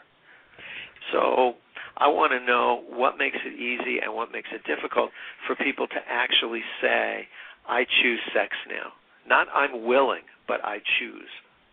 So I want to know what makes it easy and what makes it difficult for people to actually say, I choose sex now. Not I'm willing, but I choose.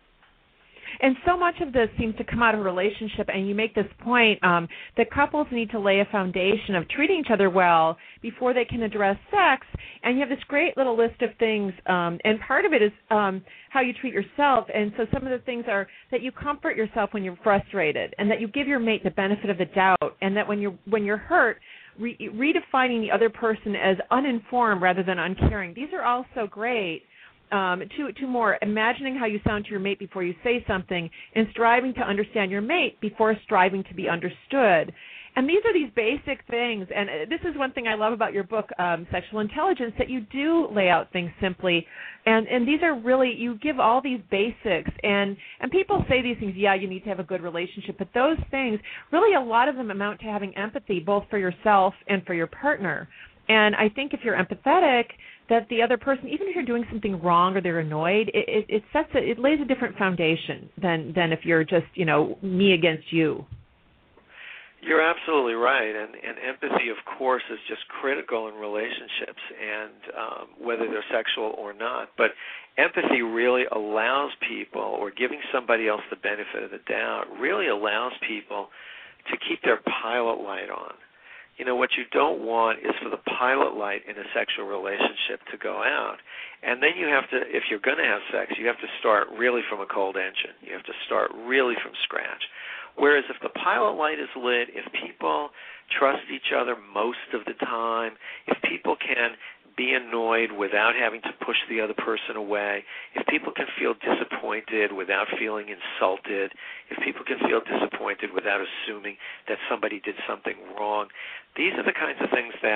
And so much of this seems to come out of a relationship, and you make this point um, that couples need to lay a foundation of treating each other well before they can address sex. And you have this great little list of things, um, and part of it is um, how you treat yourself. And so some of the things are that you comfort yourself when you're frustrated, and that you give your mate the benefit of the doubt, and that when you're when you're hurt, re- redefining the other person as uninformed rather than uncaring. These are all so great. Um, to, to more imagining how you sound to your mate before you say something, and striving to understand your mate before striving to be understood. And these are these basic things, and this is one thing I love about your book, um, Sexual Intelligence, that you do lay out things simply. And, and these are really, you give all these basics, and, and people say these things, yeah, you need to have a good relationship, but those things, really a lot of them amount to having empathy, both for yourself and for your partner. And I think if you're empathetic, that the other person, even if you're doing something wrong or they're annoyed, it, it, it sets a, it lays a different foundation than, than if you're just, you know, me against you. You're absolutely right, and, and empathy, of course, is just critical in relationships, and um, whether they're sexual or not. But empathy really allows people, or giving somebody else the benefit of the doubt, really allows people to keep their pilot light on. You know, what you don't want is for the pilot light in a sexual relationship to go out. And then you have to, if you're going to have sex, you have to start really from a cold engine. You have to start really from scratch. Whereas if the pilot light is lit, if people trust each other most of the time, if people can be annoyed without having to push the other person away, if people can feel disappointed without feeling insulted, if people can feel disappointed without assuming that somebody did something wrong, these are the kinds of things that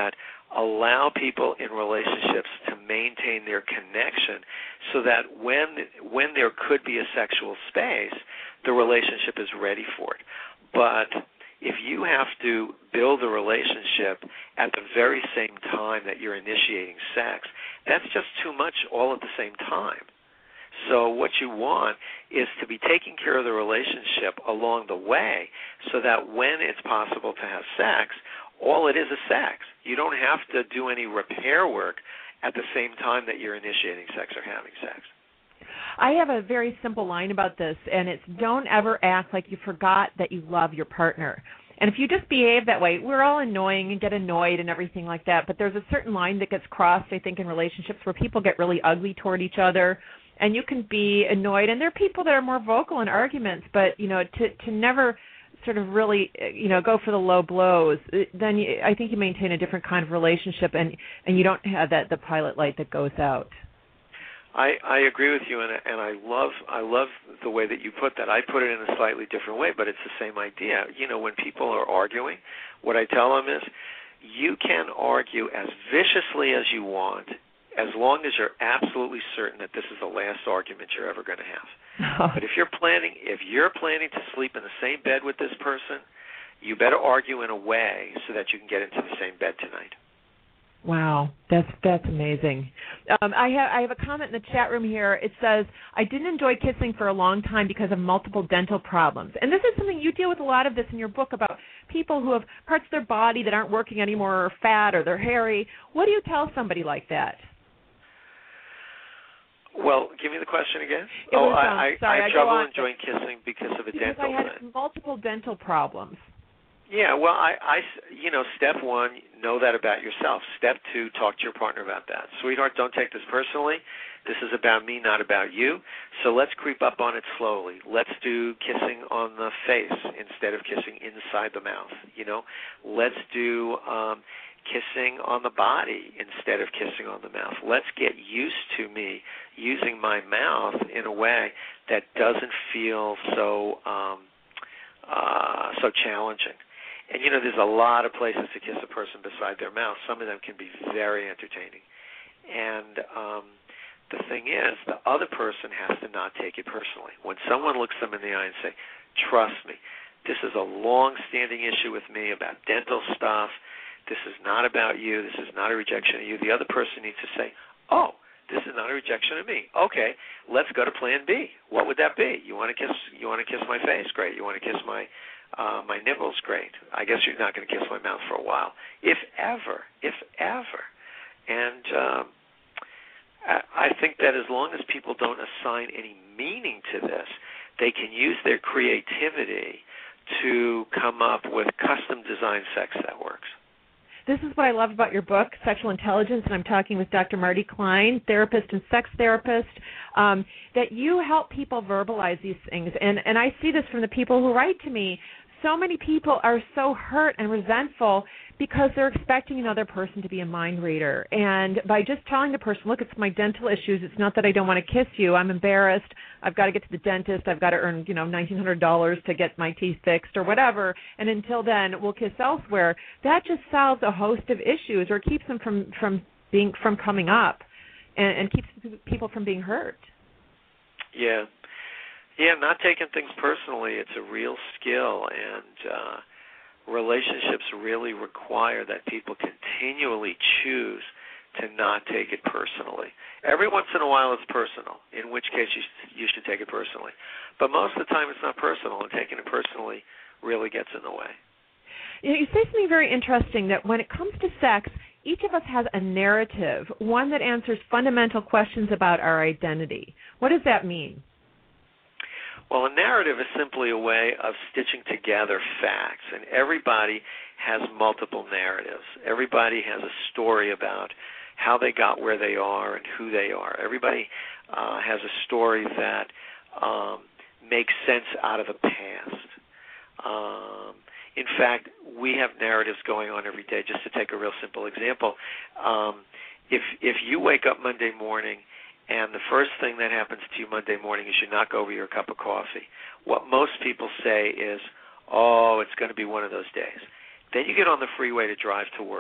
allow people in relationships to maintain their connection so that when when there could be a sexual space, the relationship is ready for it. But if you have to build a relationship at the very same time that you're initiating sex, that's just too much all at the same time. So what you want is to be taking care of the relationship along the way so that when it's possible to have sex, all it is is sex. You don't have to do any repair work at the same time that you're initiating sex or having sex. I have a very simple line about this, and it's don't ever act like you forgot that you love your partner. And if you just behave that way, we're all annoying and get annoyed and everything like that, but there's a certain line that gets crossed, I think, in relationships where people get really ugly toward each other, and you can be annoyed. And there are people that are more vocal in arguments, but, you know, to, to never sort of really, you know, go for the low blows, then you, I think you maintain a different kind of relationship, and, and you don't have that the pilot light that goes out. I, I agree with you, and, and I love I love the way that you put that. I put it in a slightly different way, but it's the same idea. You know, when people are arguing, what I tell them is, you can argue as viciously as you want, as long as you're absolutely certain that this is the last argument you're ever going to have. But if you're planning if you're planning to sleep in the same bed with this person, you better argue in a way so that you can get into the same bed tonight. Wow, that's that's amazing. Um, I have I have a comment in the chat room here. It says, I didn't enjoy kissing for a long time because of multiple dental problems. And this is something you deal with a lot of this in your book about people who have parts of their body that aren't working anymore, or fat, or they're hairy. What do you tell somebody like that? Well, give me the question again. It oh, was, um, I, sorry, I have I trouble on, enjoying kissing because of a because dental I had thing. multiple dental problems. Yeah, well, I, I, you know, step one, know that about yourself. Step two, talk to your partner about that. Sweetheart, don't take this personally. This is about me, not about you. So let's creep up on it slowly. Let's do kissing on the face instead of kissing inside the mouth. You know, let's do um, kissing on the body instead of kissing on the mouth. Let's get used to me using my mouth in a way that doesn't feel so um, uh, so challenging. And, you know, there's a lot of places to kiss a person beside their mouth. Some of them can be very entertaining. And um, the thing is, the other person has to not take it personally. When someone looks them in the eye and say, trust me, this is a long-standing issue with me about dental stuff. This is not about you. This is not a rejection of you. The other person needs to say, oh, this is not a rejection of me. Okay, let's go to plan B. What would that be? You want to kiss you want to kiss my face? Great. You want to kiss my Uh, my nipples, great. I guess you're not going to kiss my mouth for a while, if ever, if ever. And um, I, I think that as long as people don't assign any meaning to this, they can use their creativity to come up with custom-designed sex that works. This is what I love about your book, Sexual Intelligence, and I'm talking with Doctor Marty Klein, therapist and sex therapist, um, that you help people verbalize these things. And, and I see this from the people who write to me. So many people are so hurt and resentful because they're expecting another person to be a mind reader. And by just telling the person, look, it's my dental issues. It's not that I don't want to kiss you. I'm embarrassed. I've got to get to the dentist. I've got to earn, you know, nineteen hundred dollars to get my teeth fixed or whatever. And until then, we'll kiss elsewhere. That just solves a host of issues, or keeps them from, from being from coming up, and, and keeps people from being hurt. Yeah. Yeah, not taking things personally, it's a real skill, and uh, relationships really require that people continually choose to not take it personally. Every once in a while it's personal, in which case you, you should take it personally. But most of the time it's not personal, and taking it personally really gets in the way. You know, you say something very interesting, that when it comes to sex, each of us has a narrative, one that answers fundamental questions about our identity. What does that mean? Well, a narrative is simply a way of stitching together facts, and everybody has multiple narratives. Everybody has a story about how they got where they are and who they are. Everybody uh, has a story that um, makes sense out of the past. Um, in fact, we have narratives going on every day. Just to take a real simple example, um, if if you wake up Monday morning and the first thing that happens to you Monday morning is you knock over your cup of coffee, what most people say is, oh, it's going to be one of those days. Then you get on the freeway to drive to work,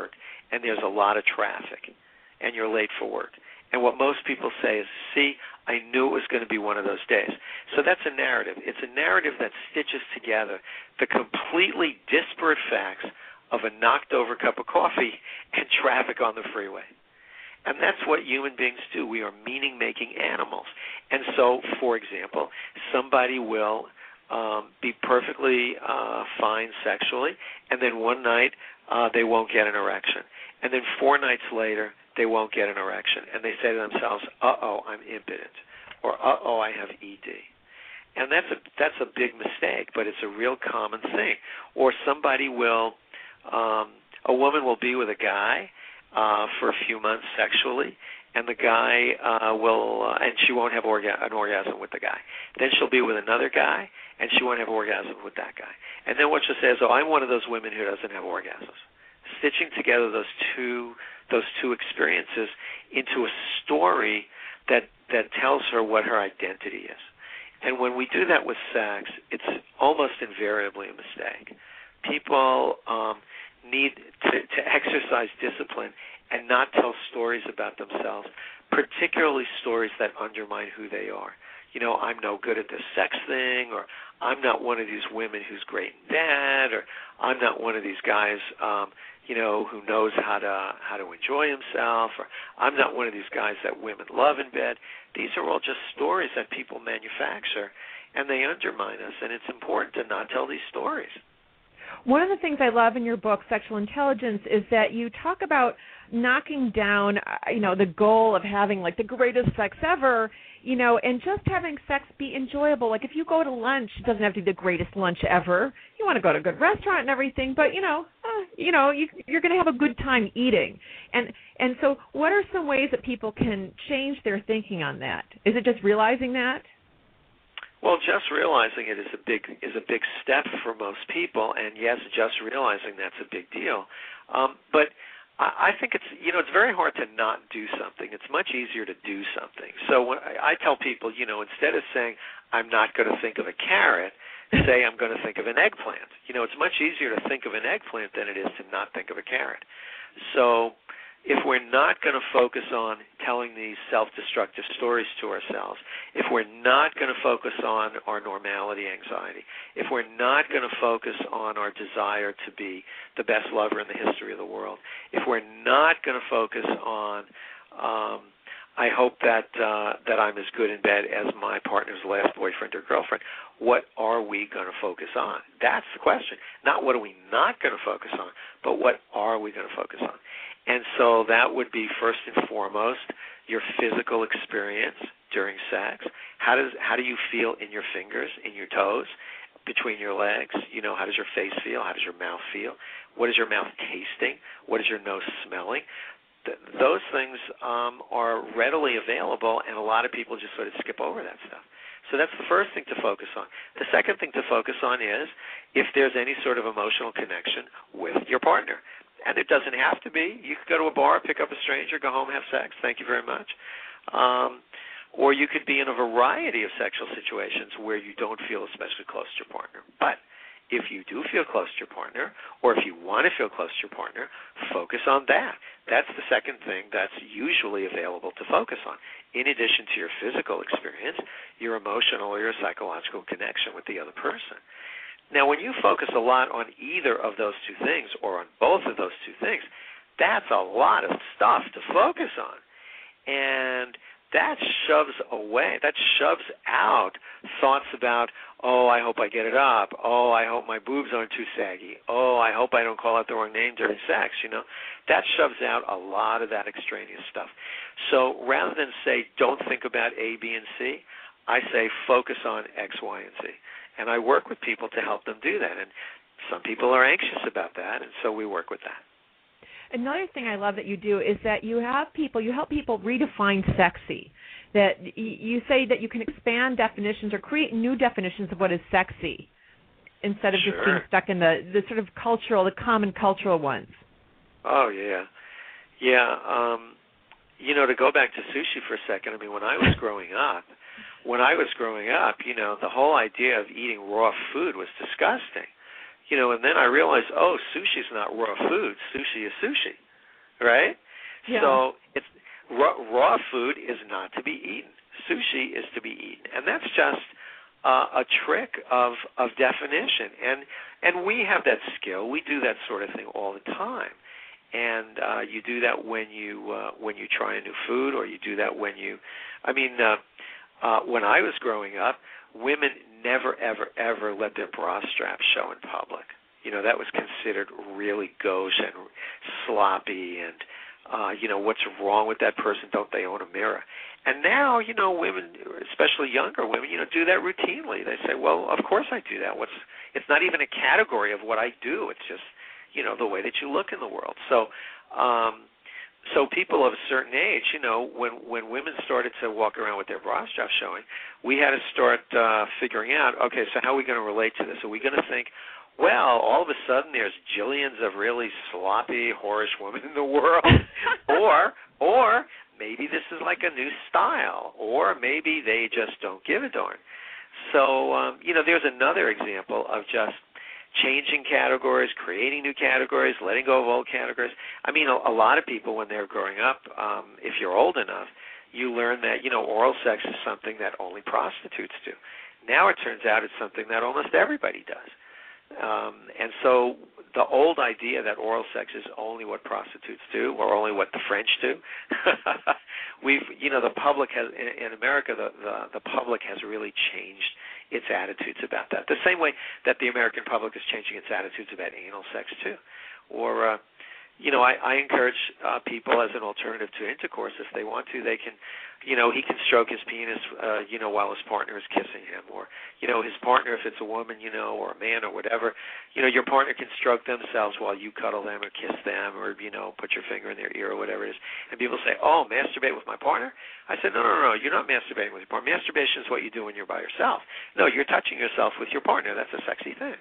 and there's a lot of traffic, and you're late for work. And what most people say is, see, I knew it was going to be one of those days. So that's a narrative. It's a narrative that stitches together the completely disparate facts of a knocked-over cup of coffee and traffic on the freeway. And that's what human beings do. We are meaning-making animals. And so, for example, somebody will um, be perfectly uh, fine sexually, and then one night uh, they won't get an erection. And then four nights later, they won't get an erection. And they say to themselves, uh-oh, I'm impotent, or uh-oh, I have E D. And that's a, that's a big mistake, but it's a real common thing. Or somebody will, um, a woman will be with a guy uh, for a few months sexually, and the guy uh, will, uh, and she won't have orga- an orgasm with the guy. Then she'll be with another guy, and she won't have an orgasm with that guy. And then what she'll say is, oh, I'm one of those women who doesn't have orgasms. Stitching together those two those two experiences into a story that that tells her what her identity is. And when we do that with sex, it's almost invariably a mistake. People um, need to, to exercise discipline and not tell stories about themselves, particularly stories that undermine who they are. You know, I'm no good at this sex thing, or I'm not one of these women who's great in bed, or I'm not one of these guys, um, you know, who knows how to how to enjoy himself, or I'm not one of these guys that women love in bed. These are all just stories that people manufacture, and they undermine us, and it's important to not tell these stories. One of the things I love in your book, Sexual Intelligence, is that you talk about knocking down, you know, the goal of having, like, the greatest sex ever, you know, and just having sex be enjoyable. Like, if you go to lunch, it doesn't have to be the greatest lunch ever. You want to go to a good restaurant and everything, but, you know, uh, you know, you, you're going to have a good time eating. And and so what are some ways that people can change their thinking on that? Is it just realizing that? Well, just realizing it is a big is a big step for most people, and yes, just realizing that's a big deal. Um, but I, I think it's you know it's very hard to not do something. It's much easier to do something. So when I, I tell people, you know, instead of saying I'm not going to think of a carrot, say I'm going to think of an eggplant. You know, it's much easier to think of an eggplant than it is to not think of a carrot. So if we're not going to focus on telling these self-destructive stories to ourselves, if we're not going to focus on our normality anxiety, if we're not going to focus on our desire to be the best lover in the history of the world, if we're not going to focus on um, I hope that uh, that I'm as good in bed as my partner's last boyfriend or girlfriend, what are we going to focus on? That's the question. Not what are we not going to focus on, but what are we going to focus on? And so that would be first and foremost your physical experience during sex. How does how do you feel in your fingers, in your toes, between your legs? You know, how does your face feel? How does your mouth feel? What is your mouth tasting? What is your nose smelling? Th- those things um, are readily available, and a lot of people just sort of skip over that stuff. So that's the first thing to focus on. The second thing to focus on is if there's any sort of emotional connection with your partner. And it doesn't have to be. You could go to a bar, pick up a stranger, go home, have sex. Thank you very much. Um, or you could be in a variety of sexual situations where you don't feel especially close to your partner. But if you do feel close to your partner, or if you want to feel close to your partner, focus on that. That's the second thing that's usually available to focus on. In addition to your physical experience, your emotional or your psychological connection with the other person. Now, when you focus a lot on either of those two things or on both of those two things, that's a lot of stuff to focus on. And that shoves away, that shoves out thoughts about, oh, I hope I get it up. Oh, I hope my boobs aren't too saggy. Oh, I hope I don't call out the wrong name during sex, you know. That shoves out a lot of that extraneous stuff. So rather than say, don't think about A, B, and C, I say focus on X, Y, and Z. And I work with people to help them do that. And some people are anxious about that, and so we work with that. Another thing I love that you do is that you have people, you help people redefine sexy. That y- you say that you can expand definitions or create new definitions of what is sexy instead of Sure. just being stuck in the, the sort of cultural, the common cultural ones. Oh, yeah. Yeah. Um, you know, to go back to sushi for a second, I mean, when I was growing up, When I was growing up, you know, the whole idea of eating raw food was disgusting. You know, and then I realized, oh, sushi's not raw food. Sushi is sushi. right? Yeah. So it's raw, raw food is not to be eaten. Sushi is to be eaten, and that's just uh, a trick of of definition. And and we have that skill. We do that sort of thing all the time. And uh, you do that when you uh, when you try a new food, or you do that when you, I mean, uh, uh, when I was growing up, women never, ever, ever let their bra straps show in public. You know, that was considered really gauche and sloppy, and uh, you know, what's wrong with that person? Don't they own a mirror? And now, you know, women, especially younger women, you know, do that routinely. They say, well, of course I do that. What's it's not even a category of what I do. It's just, you know, the way that you look in the world. So um, so people of a certain age, you know, when, when women started to walk around with their bra straps showing, we had to start uh, figuring out, okay, so how are we going to relate to this? Are we going to think, well, all of a sudden there's jillions of really sloppy, whorish women in the world, or or maybe this is like a new style, or maybe they just don't give a darn. So, um, you know, there's another example of just changing categories, creating new categories, letting go of old categories. I mean, a, a lot of people, when they're growing up, um, if you're old enough, you learn that, you know, oral sex is something that only prostitutes do. Now it turns out it's something that almost everybody does. Um, and so the old idea that oral sex is only what prostitutes do, or only what the French do, we've, you know, the public has, in, in America, the, the, the public has really changed its attitudes about that. The same way that the American public is changing its attitudes about anal sex, too. Or, uh, you know, I, I encourage uh, people as an alternative to intercourse, if they want to, they can, you know, he can stroke his penis, uh, you know, while his partner is kissing him. Or, you know, his partner, if it's a woman, you know, or a man or whatever, you know, your partner can stroke themselves while you cuddle them or kiss them, or, you know, put your finger in their ear or whatever it is. And people say, oh, masturbate with my partner? I said, no, no, no, you're not masturbating with your partner. Masturbation is what you do when you're by yourself. No, you're touching yourself with your partner. That's a sexy thing.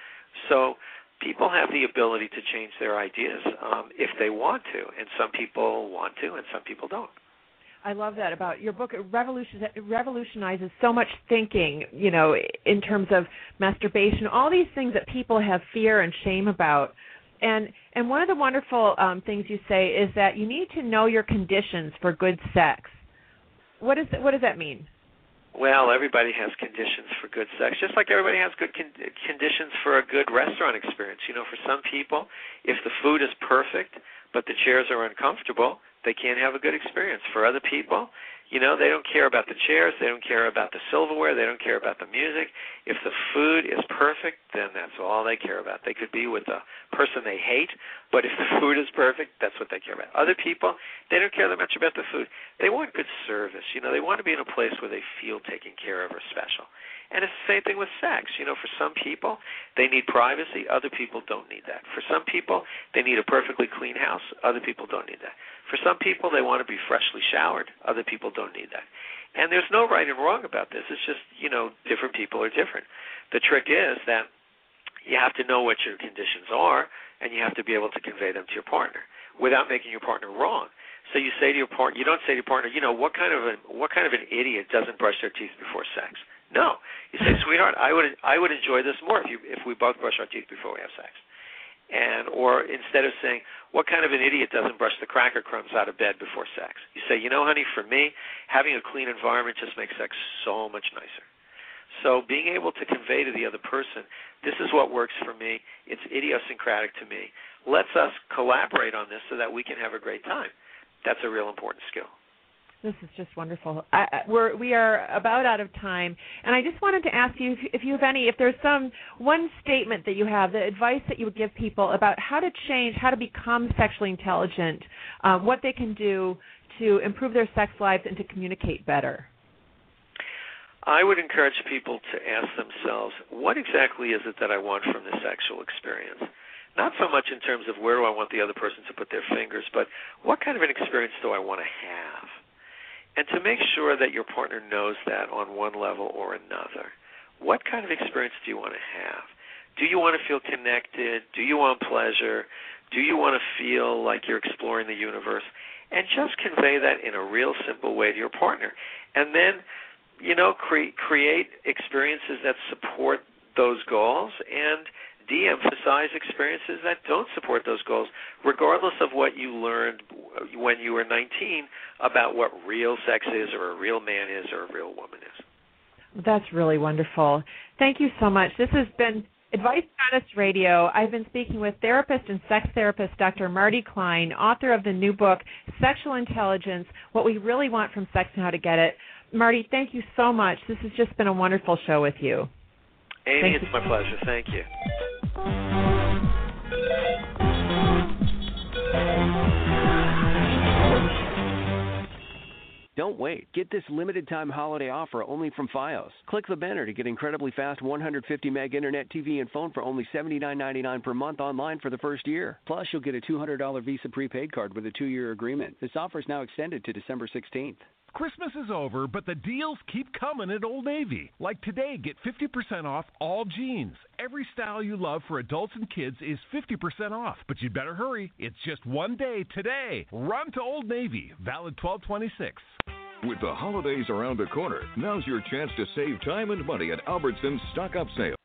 So people have the ability to change their ideas um, if they want to, and some people want to and some people don't. I love that about your book. It revolution, revolutionizes so much thinking, you know, in terms of masturbation, all these things that people have fear and shame about. And and one of the wonderful um, things you say is that you need to know your conditions for good sex. What is what does that mean? Well, everybody has conditions for good sex, just like everybody has good con- conditions for a good restaurant experience. You know, for some people, if the food is perfect but the chairs are uncomfortable, they can't have a good experience. For other people, you know, they don't care about the chairs, they don't care about the silverware, they don't care about the music. If the food is perfect, then that's all they care about. They could be with a person they hate, but if the food is perfect, that's what they care about. Other people, they don't care that much about the food. They want good service. You know, they want to be in a place where they feel taken care of or special. And it's the same thing with sex. You know, for some people, they need privacy. Other people don't need that. For some people, they need a perfectly clean house. Other people don't need that. For some people, they want to be freshly showered. Other people don't need that. And there's no right and wrong about this. It's just, you know, different people are different. The trick is that you have to know what your conditions are, and you have to be able to convey them to your partner without making your partner wrong. So you say to your partner, you don't say to your partner, you know, what kind of a, what kind of an idiot doesn't brush their teeth before sex? No. You say, sweetheart, I would I would enjoy this more if you if we both brush our teeth before we have sex. And or instead of saying, what kind of an idiot doesn't brush the cracker crumbs out of bed before sex? You say, you know, honey, for me, having a clean environment just makes sex so much nicer. So being able to convey to the other person, this is what works for me, it's idiosyncratic to me. Let's us collaborate on this so that we can have a great time. That's a real important skill. This is just wonderful. I, we're, we are about out of time, and I just wanted to ask you if, if you have any, if there's some one statement that you have, the advice that you would give people about how to change, how to become sexually intelligent, um, what they can do to improve their sex lives and to communicate better. I would encourage people to ask themselves, what exactly is it that I want from this sexual experience? Not so much in terms of where do I want the other person to put their fingers, but what kind of an experience do I want to have? And to make sure that your partner knows that on one level or another. What kind of experience do you want to have? Do you want to feel connected? Do you want pleasure? Do you want to feel like you're exploring the universe? And just convey that in a real simple way to your partner. And then, you know, cre- create experiences that support those goals, and de-emphasize experiences that don't support those goals, regardless of what you learned when you were nineteen about what real sex is or a real man is or a real woman is. That's really wonderful. Thank you so much. This has been Advice Goddess Radio. I've been speaking with therapist and sex therapist Doctor Marty Klein, author of the new book, Sexual Intelligence, What We Really Want from Sex and How to Get It. Marty, thank you so much. This has just been a wonderful show with you. Amy, Thank it's you. my pleasure. Thank you. Don't wait. Get this limited time holiday offer only from Fios. Click the banner to get incredibly fast one hundred fifty meg internet, T V, and phone for only seventy-nine ninety-nine per month online for the first year. Plus, you'll get a two hundred dollars Visa prepaid card with a two-year agreement. This offer is now extended to December sixteenth. Christmas is over, but the deals keep coming at Old Navy. Like today, get fifty percent off all jeans. Every style you love for adults and kids is fifty percent off. But you'd better hurry. It's just one day today. Run to Old Navy. Valid twelve twenty-six. With the holidays around the corner, now's your chance to save time and money at Albertsons Stock Up Sale.